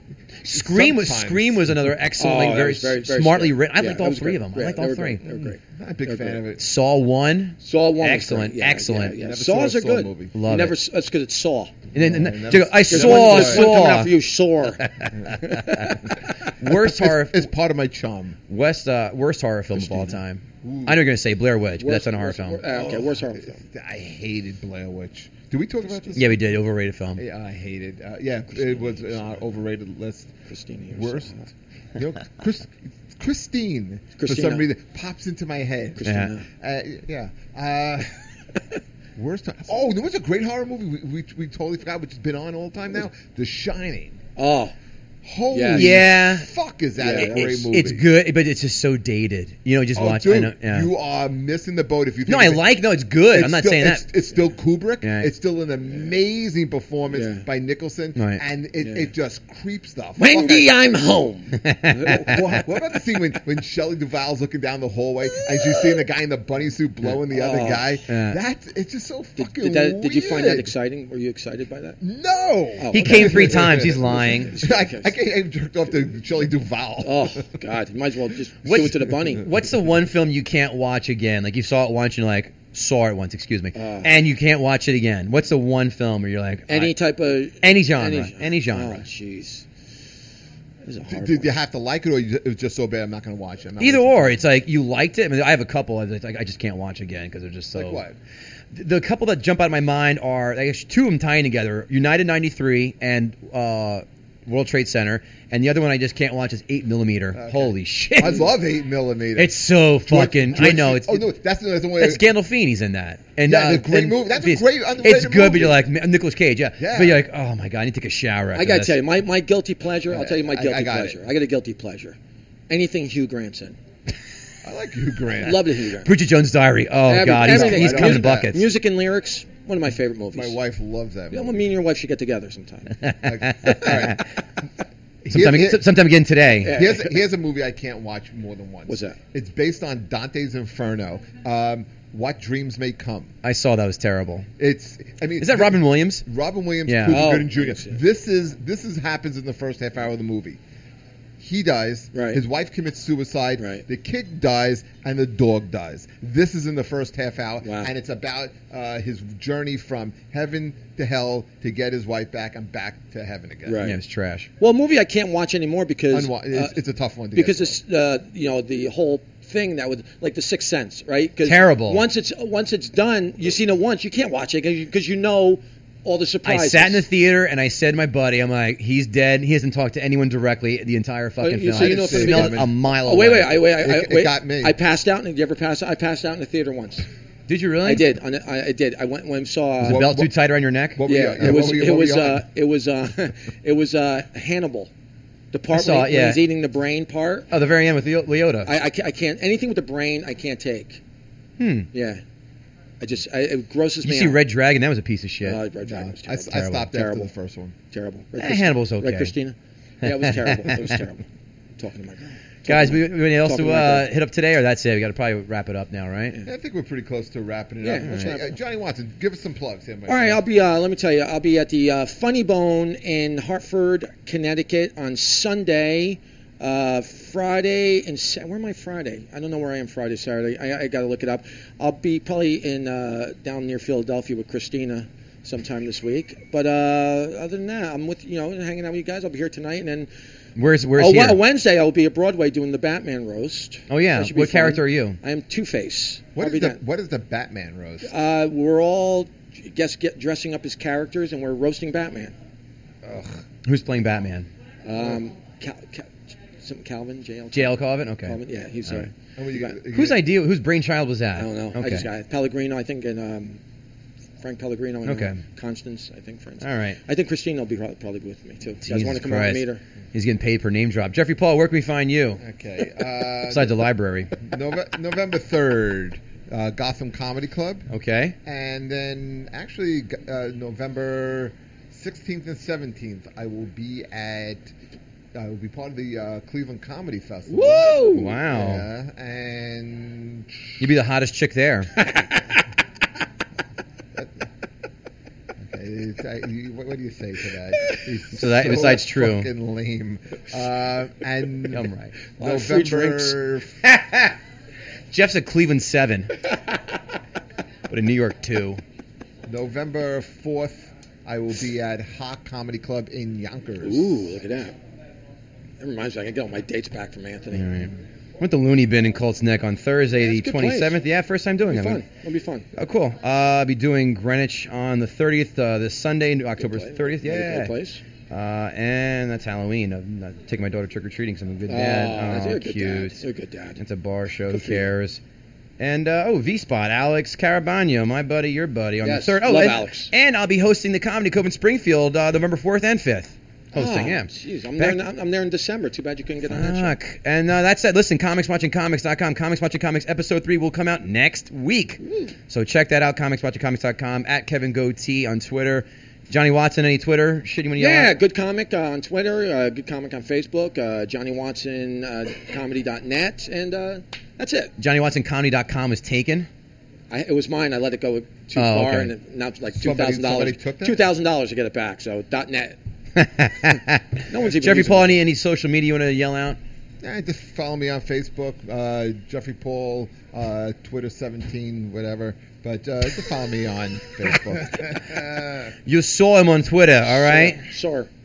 Scream was Sometimes. Scream was another excellent, Oh, like, that very, was very, very smartly scary. written. I Yeah, liked that all was three great. of them. I Yeah, liked they all were three. great. They were great. Not a big They're fan great. of it. Saw one. Saw one. was Excellent, great. Yeah, excellent. Yeah, yeah. Never saw a Saws are Saw good. movie. You Love never. it. That's because it's Saw. And then, and Yeah, then- never- dude, I There's saw one- there's one coming out Saw. for you, Sore. Worst horror. It's part of my charm. West, uh, worst horror film of all time. I know you're gonna say Blair Witch, but that's not a horror Worst- film. worst- uh, okay, worst horror film. I hated Blair Witch. Did we talk about this? Yeah, we did. Overrated film. Yeah, I hated. Uh, yeah, it was on our overrated list. Christina. you're Worst. so- You know, Chris, Christine, for Christina. some reason, pops into my head. Christina. Uh, yeah. Uh, worst. Oh, there was a great horror movie we, we, we totally forgot, which has been on all the time now. The Shining. Oh, Holy Yeah. Yeah. fuck is that Yeah, a great It's, movie? it's good, but it's just so dated. You know, just Oh, watch. dude, I know, yeah. you are missing the boat if you think no, I it's- like. No, it's good. It's I'm not still, saying it's, that. It's still Kubrick. Yeah. It's still an amazing performance Yeah. by Nicholson, Right. and it, Yeah. it just creeps the fuck Wendy, out- I'm home. what, what about the scene when, when Shelley Duvall's looking down the hallway and she's seeing the guy in the bunny suit blowing the other Oh. guy? Yeah. That's it's just so Did, fucking did, that, did you find that weird. exciting? Were you excited by that? No. Oh, He okay. came three times. He's lying. I, I can't jerked off to Shelley Duvall. Oh God, you might as well just What's- do it to the bunny. What's the one film you can't watch again? Like you saw it once, and you're like, saw it once, excuse me, Uh. and you can't watch it again. What's the one film where you're like, Any I- type of any genre, any, genre. Oh jeez, this is a hard Did one. you have to like it, or you, it was just so bad I'm not going to watch it? I'm not Either listening or, to it? it's like you liked it. I mean, I have a couple that I I just can't watch again because they're just so. Like what? The couple that jump out of my mind are I guess two of them tying together: United ninety-three and uh, World Trade Center, and the other one I just can't watch is eight millimeter. Okay. Holy shit! I love eight millimeter. It's so fucking. George- I know it's. Oh no, that's that's the one. That's Gandolfini's in that. And, Yeah, uh, it's a great and movie. That's a it's- great underrated It's good, but you're movie. like Nicolas Cage, yeah. Yeah. But you're like, oh my god, I need to take a shower. After I gotta this. tell you, my, my guilty pleasure. I'll tell you my I- I guilty got it. pleasure. I got a guilty pleasure. Anything Hugh Grant's in. I like Hugh Grant. Love the Hugh Grant. Bridget Jones' Diary. Oh Every- god, he's, everything. he's I coming don't in know that. buckets. Music and lyrics. One of my favorite movies. My wife loves that. Yeah, Movie. well, me and your wife should get together sometime. Like, all right. Sometime, Here- again, sometime again today. Yeah. Here's, here's a movie I can't watch more than once. What's that? It's based on Dante's Inferno. Um, What Dreams May Come. I saw that was terrible. It's. I mean, Is that Robin Williams? Robin Williams, Yeah. Cuba Oh, Gooding Junior yes, yes. This is this is happens in the first half hour of the movie. He dies. Right. His wife commits suicide. Right. The kid dies, and the dog dies. This is in the first half hour, Wow. and it's about uh, his journey from heaven to hell to get his wife back and back to heaven again. Right. Yeah, it's trash. Well, a movie I can't watch anymore because Unwa- uh, it's, it's a tough one to because get it's uh, you know the whole thing that would like the Sixth Sense, right? 'Cause Terrible. Once it's once it's done, you've seen it once, you can't watch it because you know all the I surprises. sat in the theater and I said to my buddy, I'm like, he's dead. He hasn't talked to anyone directly the entire fucking Oh, you- film. so you I know could from the smell it beginning- a mile Oh wait, away. wait, I, wait, I, It- I, it wait. got me. I passed out. Did you ever pass out? I passed out in the theater once. Did you really? I did. On a- I, I did. I went when I saw. Was the What- belt too what- tight around your neck? What were yeah, you- it was. what were you- It what were was. you on? Uh, it was. Uh, it was uh, Hannibal. The part I saw when, it, he- when yeah. he's eating the brain part. Oh, the very end with Leo- Leota. I, I, can't, I can't. Anything with the brain, I can't take. hmm. Yeah. I just. I, it grosses You me see out. Red Dragon? That was a piece of shit. Uh, Red Dragon was I, I terrible. Terrible. stopped Terrible. after the first one. Terrible. Right, Eh, Chris- Hannibal's okay. Right, Christina? Yeah, it was terrible. It was terrible. Talking to my girl. Guys, we, we anything else Talking to to my uh, girl. hit up today, or that's it? We got to probably wrap it up now, right? Yeah, I think we're pretty close to wrapping it Yeah, up. let's Hey, wrap it uh, up. Johnny Watson, give us some plugs here, my All right, friend. I'll be. Uh, let me tell you, I'll be at the uh, Funny Bone in Hartford, Connecticut on Sunday, uh, Friday, and Sa- where am I Friday? I don't know where I am Friday, Saturday. I, I got to look it up. I'll be probably in uh, down near Philadelphia with Christina sometime this week. But uh, other than that, I'm with you know hanging out with you guys. I'll be here tonight, and then Where's Where's oh, here? Wed- Wednesday I'll be at Broadway doing the Batman roast. Oh yeah. That should be What fun. character are you? I am Two-Face. What I'll is be the down- What is the Batman roast? Uh, we're all guess get dressing up as characters, and we're roasting Batman. Ugh. Who's playing Batman? Um, Cal, Cal, some Calvin, J L. J L Colvin? Okay. Calvin, yeah, he's. All Uh, right. And what you got- you Whose got- idea? Whose brainchild was that? I don't know. Okay. I just got Pellegrino, I think, and um, Frank Pellegrino, and Okay. uh, Constance, I think, for instance. All right. I think Christine will be probably, probably with me too. You guys Jesus want to come out and Christ. meet her? He's getting paid per name drop. Jeffrey Paul, where can we find you? Okay. Uh, Besides the library. Nove- November third, uh, Gotham Comedy Club. Okay. And then actually uh, November sixteenth and seventeenth, I will be at. I will be part of the uh, Cleveland Comedy Festival. Woo! Wow. Yeah, and You'd be the hottest chick there. okay, it's, I, you, what, what do you say to that? It's So that- besides true. fucking lame. Uh, and I'm right. A lot of free November Jeff's at Cleveland seven, but in New York two. November fourth, I will be at Hawk Comedy Club in Yonkers. Ooh, look at that. That reminds me, I can get all my dates back from Anthony. All right. Went to Looney Bin in Colts Neck on Thursday, Yeah, the it's a good place. twenty-seventh. Yeah, first time doing It'll be it. fun. It'll be fun. Oh, cool. Uh, I'll be doing Greenwich on the thirtieth, uh, this Sunday, October Good place. thirtieth. Another Yeah. great place. Uh, and that's Halloween. I'm not taking my daughter trick or treating. So I'm a good Oh, dad. that's Oh, you're a good cute. dad. You're a good dad. It's a bar show. Who Good for you. cares? And uh, oh, V Spot, Alex Carabano, my buddy, your buddy, on Yes, the third. Oh, love and, Alex. and I'll be hosting the Comedy Cove in Springfield, uh, November fourth and fifth. Hosting, oh, yeah. Jeez, I'm Back- there. In, I'm there in December. Too bad you couldn't get on that show. Fuck. And uh, that's it. Listen, comics watching comics dot com. Comics Watching Comics episode three will come out next week. So check that out, comics watching comics dot com, at Kevin Goatee on Twitter. Johnny Watson, any Twitter? Shitty when you yell Yeah, out? good comic uh, on Twitter, uh, good comic on Facebook, uh, Johnny Watson uh, comedy dot net, and uh, that's it. Johnny Watson Comedy dot com is taken. I, it was mine. I let it go too Oh, far, okay. and it, now it's like two Somebody- thousand dollars. somebody took that? Two thousand dollars to get it back. So dot net. No one's even Jeffrey using Paul, it. any, any social media you want to yell out? Yeah, just follow me on Facebook, uh, Jeffrey Paul, uh, Twitter seventeen, whatever. But uh, just follow me on Facebook. You saw him on Twitter, all right? Sure.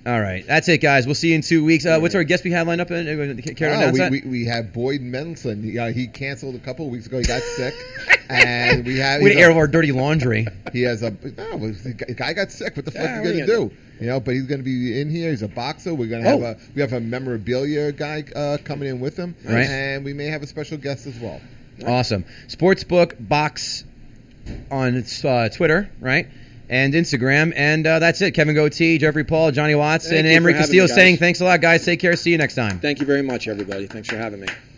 All right, that's it, guys. We'll see you in two weeks. Uh, what's our guest we have lined up? In? Care to Oh, announce we, that? we, we have Boyd Mendelson. He, uh, he canceled a couple of weeks ago. He got sick, and we have. Way he's to a- air of our dirty laundry. He has a no. The guy- the guy got sick. What the fuck Yeah, are what you are gonna you do? You know, but he's gonna be in here. He's a boxer. We're gonna have Oh. a we have a memorabilia guy uh, coming in with him, Right. and we may have a special guest as well. Awesome. Sportsbook Box on uh, Twitter, right? And Instagram. And uh, that's it. Kevin Goatee, Jeffrey Paul, Johnny Watson, Thank and you Emery for having Castillo me, guys. saying thanks a lot, guys. Take care. See you next time. Thank you very much, everybody. Thanks for having me.